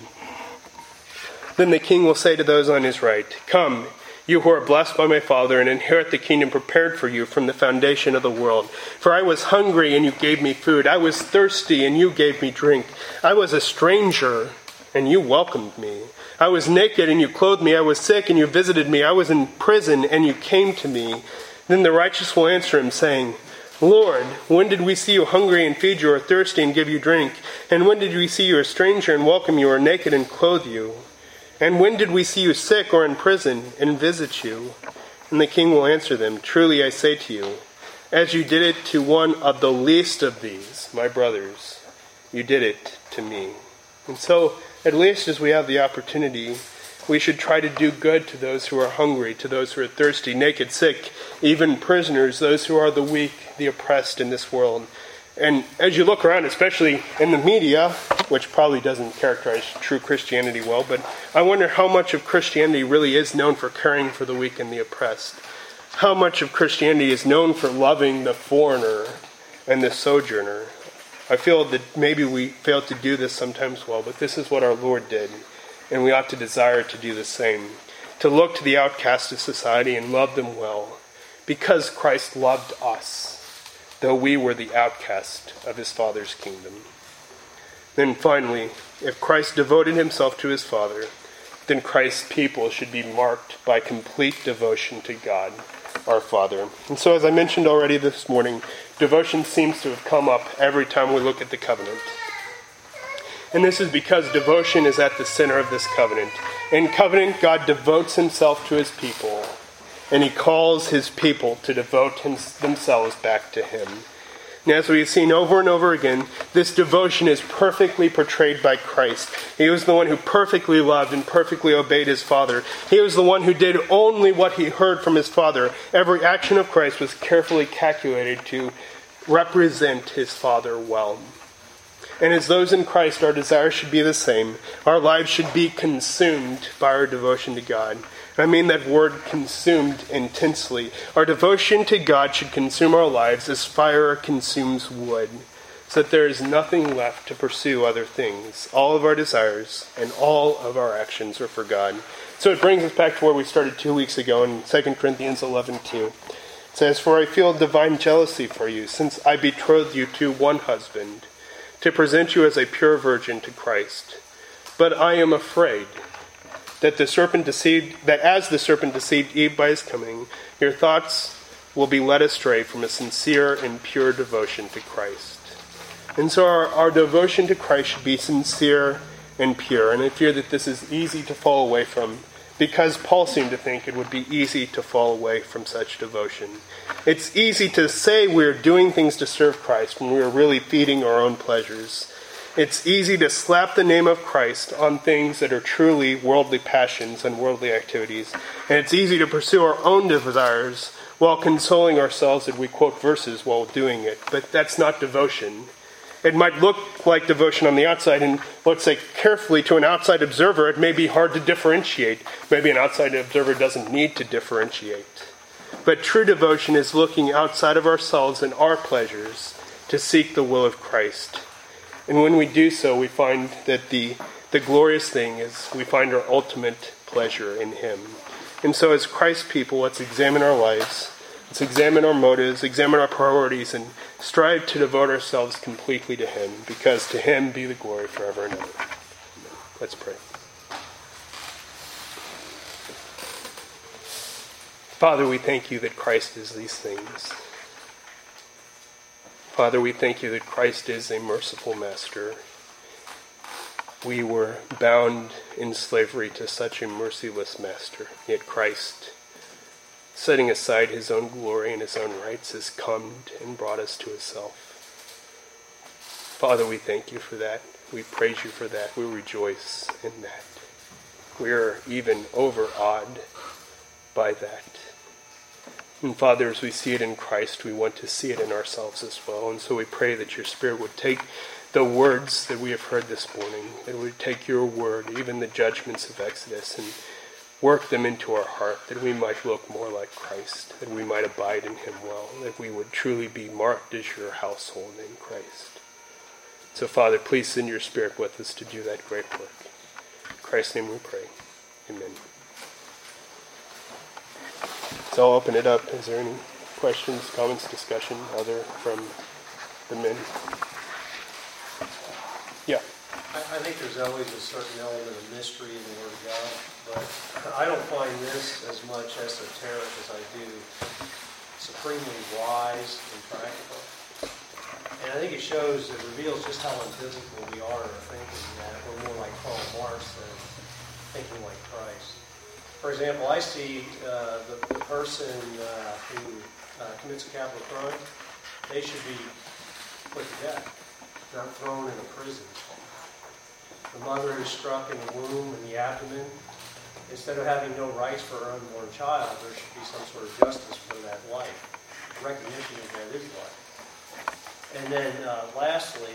then the king will say to those on his right, come, you who are blessed by my Father, and inherit the kingdom prepared for you from the foundation of the world. For I was hungry, and you gave me food. I was thirsty, and you gave me drink. I was a stranger, and you welcomed me. I was naked, and you clothed me. I was sick, and you visited me. I was in prison, and you came to me. Then the righteous will answer him, saying, Lord, when did we see you hungry and feed you, or thirsty and give you drink? And when did we see you a stranger and welcome you, or naked and clothe you? And when did we see you sick or in prison and visit you? And the king will answer them, truly I say to you, as you did it to one of the least of these, my brothers, you did it to me. And so, at least as we have the opportunity, we should try to do good to those who are hungry, to those who are thirsty, naked, sick, even prisoners, those who are the weak, the oppressed in this world. And as you look around, especially in the media, which probably doesn't characterize true Christianity well, but I wonder how much of Christianity really is known for caring for the weak and the oppressed. How much of Christianity is known for loving the foreigner and the sojourner. I feel that maybe we fail to do this sometimes well, but this is what our Lord did, and we ought to desire to do the same. To look to the outcast of society and love them well, because Christ loved us, though we were the outcast of his Father's kingdom. Then finally, if Christ devoted himself to his Father, then Christ's people should be marked by complete devotion to God, our Father. And so as I mentioned already this morning, devotion seems to have come up every time we look at the covenant. And this is because devotion is at the center of this covenant. In covenant, God devotes himself to his people, and he calls his people to devote themselves back to him. And as we've seen over and over again, this devotion is perfectly portrayed by Christ. He was the one who perfectly loved and perfectly obeyed his Father. He was the one who did only what he heard from his Father. Every action of Christ was carefully calculated to represent his Father well. And as those in Christ, our desire should be the same. Our lives should be consumed by our devotion to God. I mean that word consumed intensely. Our devotion to God should consume our lives as fire consumes wood, so that there is nothing left to pursue other things. All of our desires and all of our actions are for God. So it brings us back to where we started 2 weeks ago in 2 Corinthians 11:2. It says, for I feel divine jealousy for you, since I betrothed you to one husband, to present you as a pure virgin to Christ. But I am afraid that as the serpent deceived Eve by his coming, your thoughts will be led astray from a sincere and pure devotion to Christ. And so our devotion to Christ should be sincere and pure. And I fear that this is easy to fall away from, because Paul seemed to think it would be easy to fall away from such devotion. It's easy to say we're doing things to serve Christ when we're really feeding our own pleasures. It's easy to slap the name of Christ on things that are truly worldly passions and worldly activities. And it's easy to pursue our own desires while consoling ourselves that we quote verses while doing it. But that's not devotion. It might look like devotion on the outside, and let's say carefully to an outside observer, it may be hard to differentiate. Maybe an outside observer doesn't need to differentiate. But true devotion is looking outside of ourselves and our pleasures to seek the will of Christ. And when we do so, we find that the glorious thing is we find our ultimate pleasure in Him. And so as Christ people, let's examine our lives. Let's examine our motives, examine our priorities, and strive to devote ourselves completely to Him, because to Him be the glory forever and ever. Amen. Let's pray. Father, we thank you that Christ is these things. Father, we thank you that Christ is a merciful master. We were bound in slavery to such a merciless master, yet Christ, setting aside his own glory and his own rights, has come and brought us to himself. Father, we thank you for that. We praise you for that. We rejoice in that. We are even overawed by that. And Father, as we see it in Christ, we want to see it in ourselves as well. And so we pray that your Spirit would take the words that we have heard this morning, that it would take your word, even the judgments of Exodus, and work them into our heart, that we might look more like Christ, that we might abide in him well, that we would truly be marked as your household in Christ. So Father, please send your Spirit with us to do that great work. In Christ's name we pray. Amen. So I'll open it up. Is there any questions, comments, discussion, other from the men? Yeah. I think there's always a certain element of mystery in the Word of God, but I don't find this as much esoteric as I do supremely wise and practical. And I think it shows, it reveals just how unbiblical we are in our thinking, that we're more like Karl Marx than thinking like Christ. For example, I see the person who commits a capital crime, they should be put to death, not thrown in a prison. The mother who's struck in the womb and the abdomen, instead of having no rights for her unborn child, there should be some sort of justice for that life, recognition of that is life. And then lastly,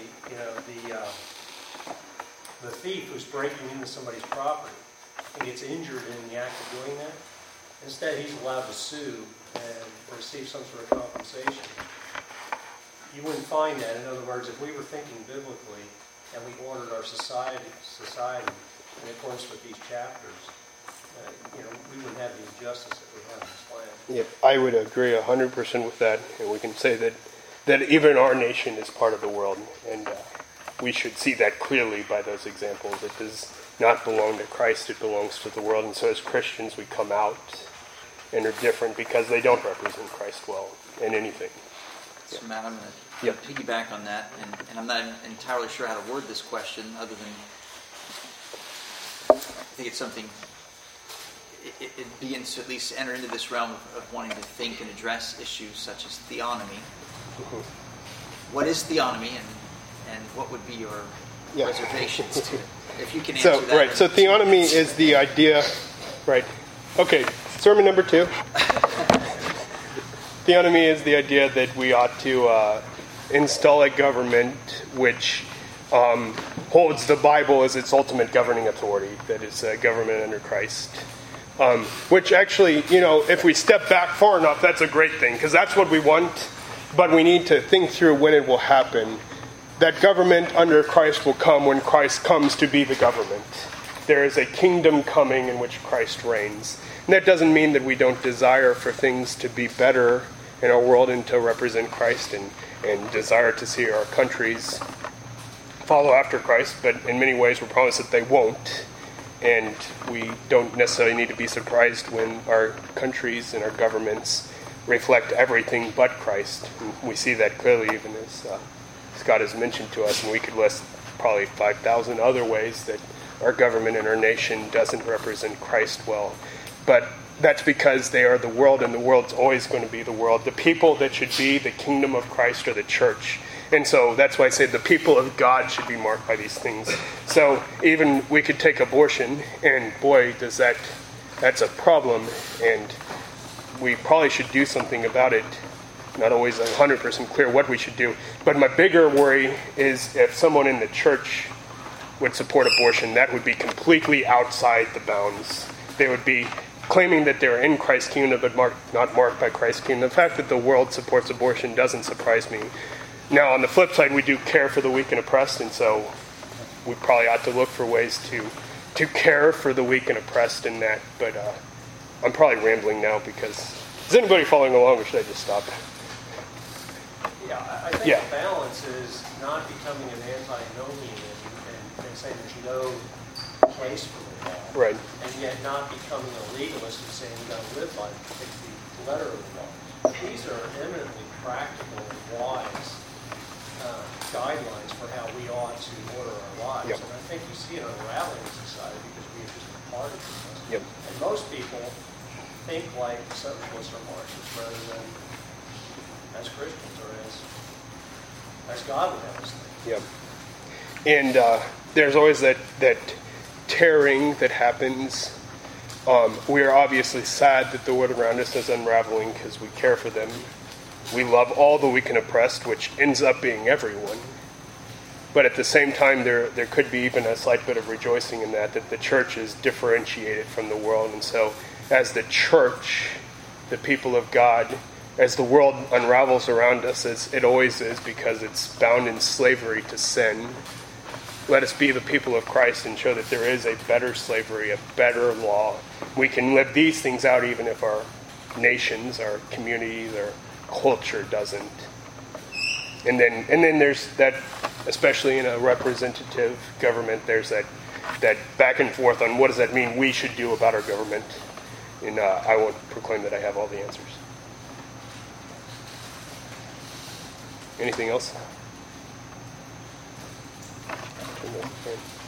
the thief who's breaking into somebody's property and gets injured in the act of doing that, instead he's allowed to sue and receive some sort of compensation. You wouldn't find that. In other words, if we were thinking biblically and we ordered our society in accordance with these chapters, we wouldn't have the injustice that we have in this land. Yep, I would agree 100% with that, and we can say that even our nation is part of the world, and we should see that clearly by those examples. It does not belong to Christ, it belongs to the world, and so as Christians we come out and are different because they don't represent Christ well in anything. So Matt, I'm going to piggyback on that, and I'm not entirely sure how to word this question other than I think it's something, it begins to at least enter into this realm of wanting to think and address issues such as theonomy. Mm-hmm. What is theonomy, and what would be your reservations to it? If you can answer that. Right, so theonomy is the idea, right, okay, sermon number 2. Theonomy is the idea that we ought to install a government which holds the Bible as its ultimate governing authority, that is a government under Christ. Which actually, if we step back far enough, that's a great thing, because that's what we want, but we need to think through when it will happen. That government under Christ will come when Christ comes to be the government. There is a kingdom coming in which Christ reigns. And that doesn't mean that we don't desire for things to be better in our world and to represent Christ and desire to see our countries follow after Christ, but in many ways we're promised that they won't. And we don't necessarily need to be surprised when our countries and our governments reflect everything but Christ. And we see that clearly even as God has mentioned to us, and we could list probably 5,000 other ways that our government and our nation doesn't represent Christ well. But that's because they are the world, and the world's always going to be the world. The people that should be the kingdom of Christ are the church. And so that's why I say the people of God should be marked by these things. So even we could take abortion, and boy, that's a problem, and we probably should do something about it. Not always 100% clear what we should do. But my bigger worry is if someone in the church would support abortion, that would be completely outside the bounds. They would be claiming that they're in Christ's kingdom, but not marked by Christ's kingdom. The fact that the world supports abortion doesn't surprise me. Now, on the flip side, we do care for the weak and oppressed, and so we probably ought to look for ways to care for the weak and oppressed in that. But I'm probably rambling now because... Is anybody following along, or should I just stop? Yeah, I think the balance is not becoming an antinomian and saying there's no place for the law. Right. And yet not becoming a legalist and saying we've got to live by the letter of the law. These are eminently practical and wise guidelines for how we ought to order our lives. Yep. And I think you see it unraveling in society because we are just a part of it. Yep. And most people think like socialists or Marxists rather than as Christians or as God would have us think. Yep. And there's always that tearing that happens. We are obviously sad that the world around us is unraveling because we care for them. We love all the weak and oppressed, which ends up being everyone. But at the same time, there could be even a slight bit of rejoicing in that the church is differentiated from the world. And so as the church, the people of God, as the world unravels around us, as it always is because it's bound in slavery to sin, let us be the people of Christ and show that there is a better slavery, a better law. We can live these things out even if our nations, our communities, our culture doesn't. And then there's that, especially in a representative government, there's that back and forth on what does that mean we should do about our government. And I won't proclaim that I have all the answers. Anything else?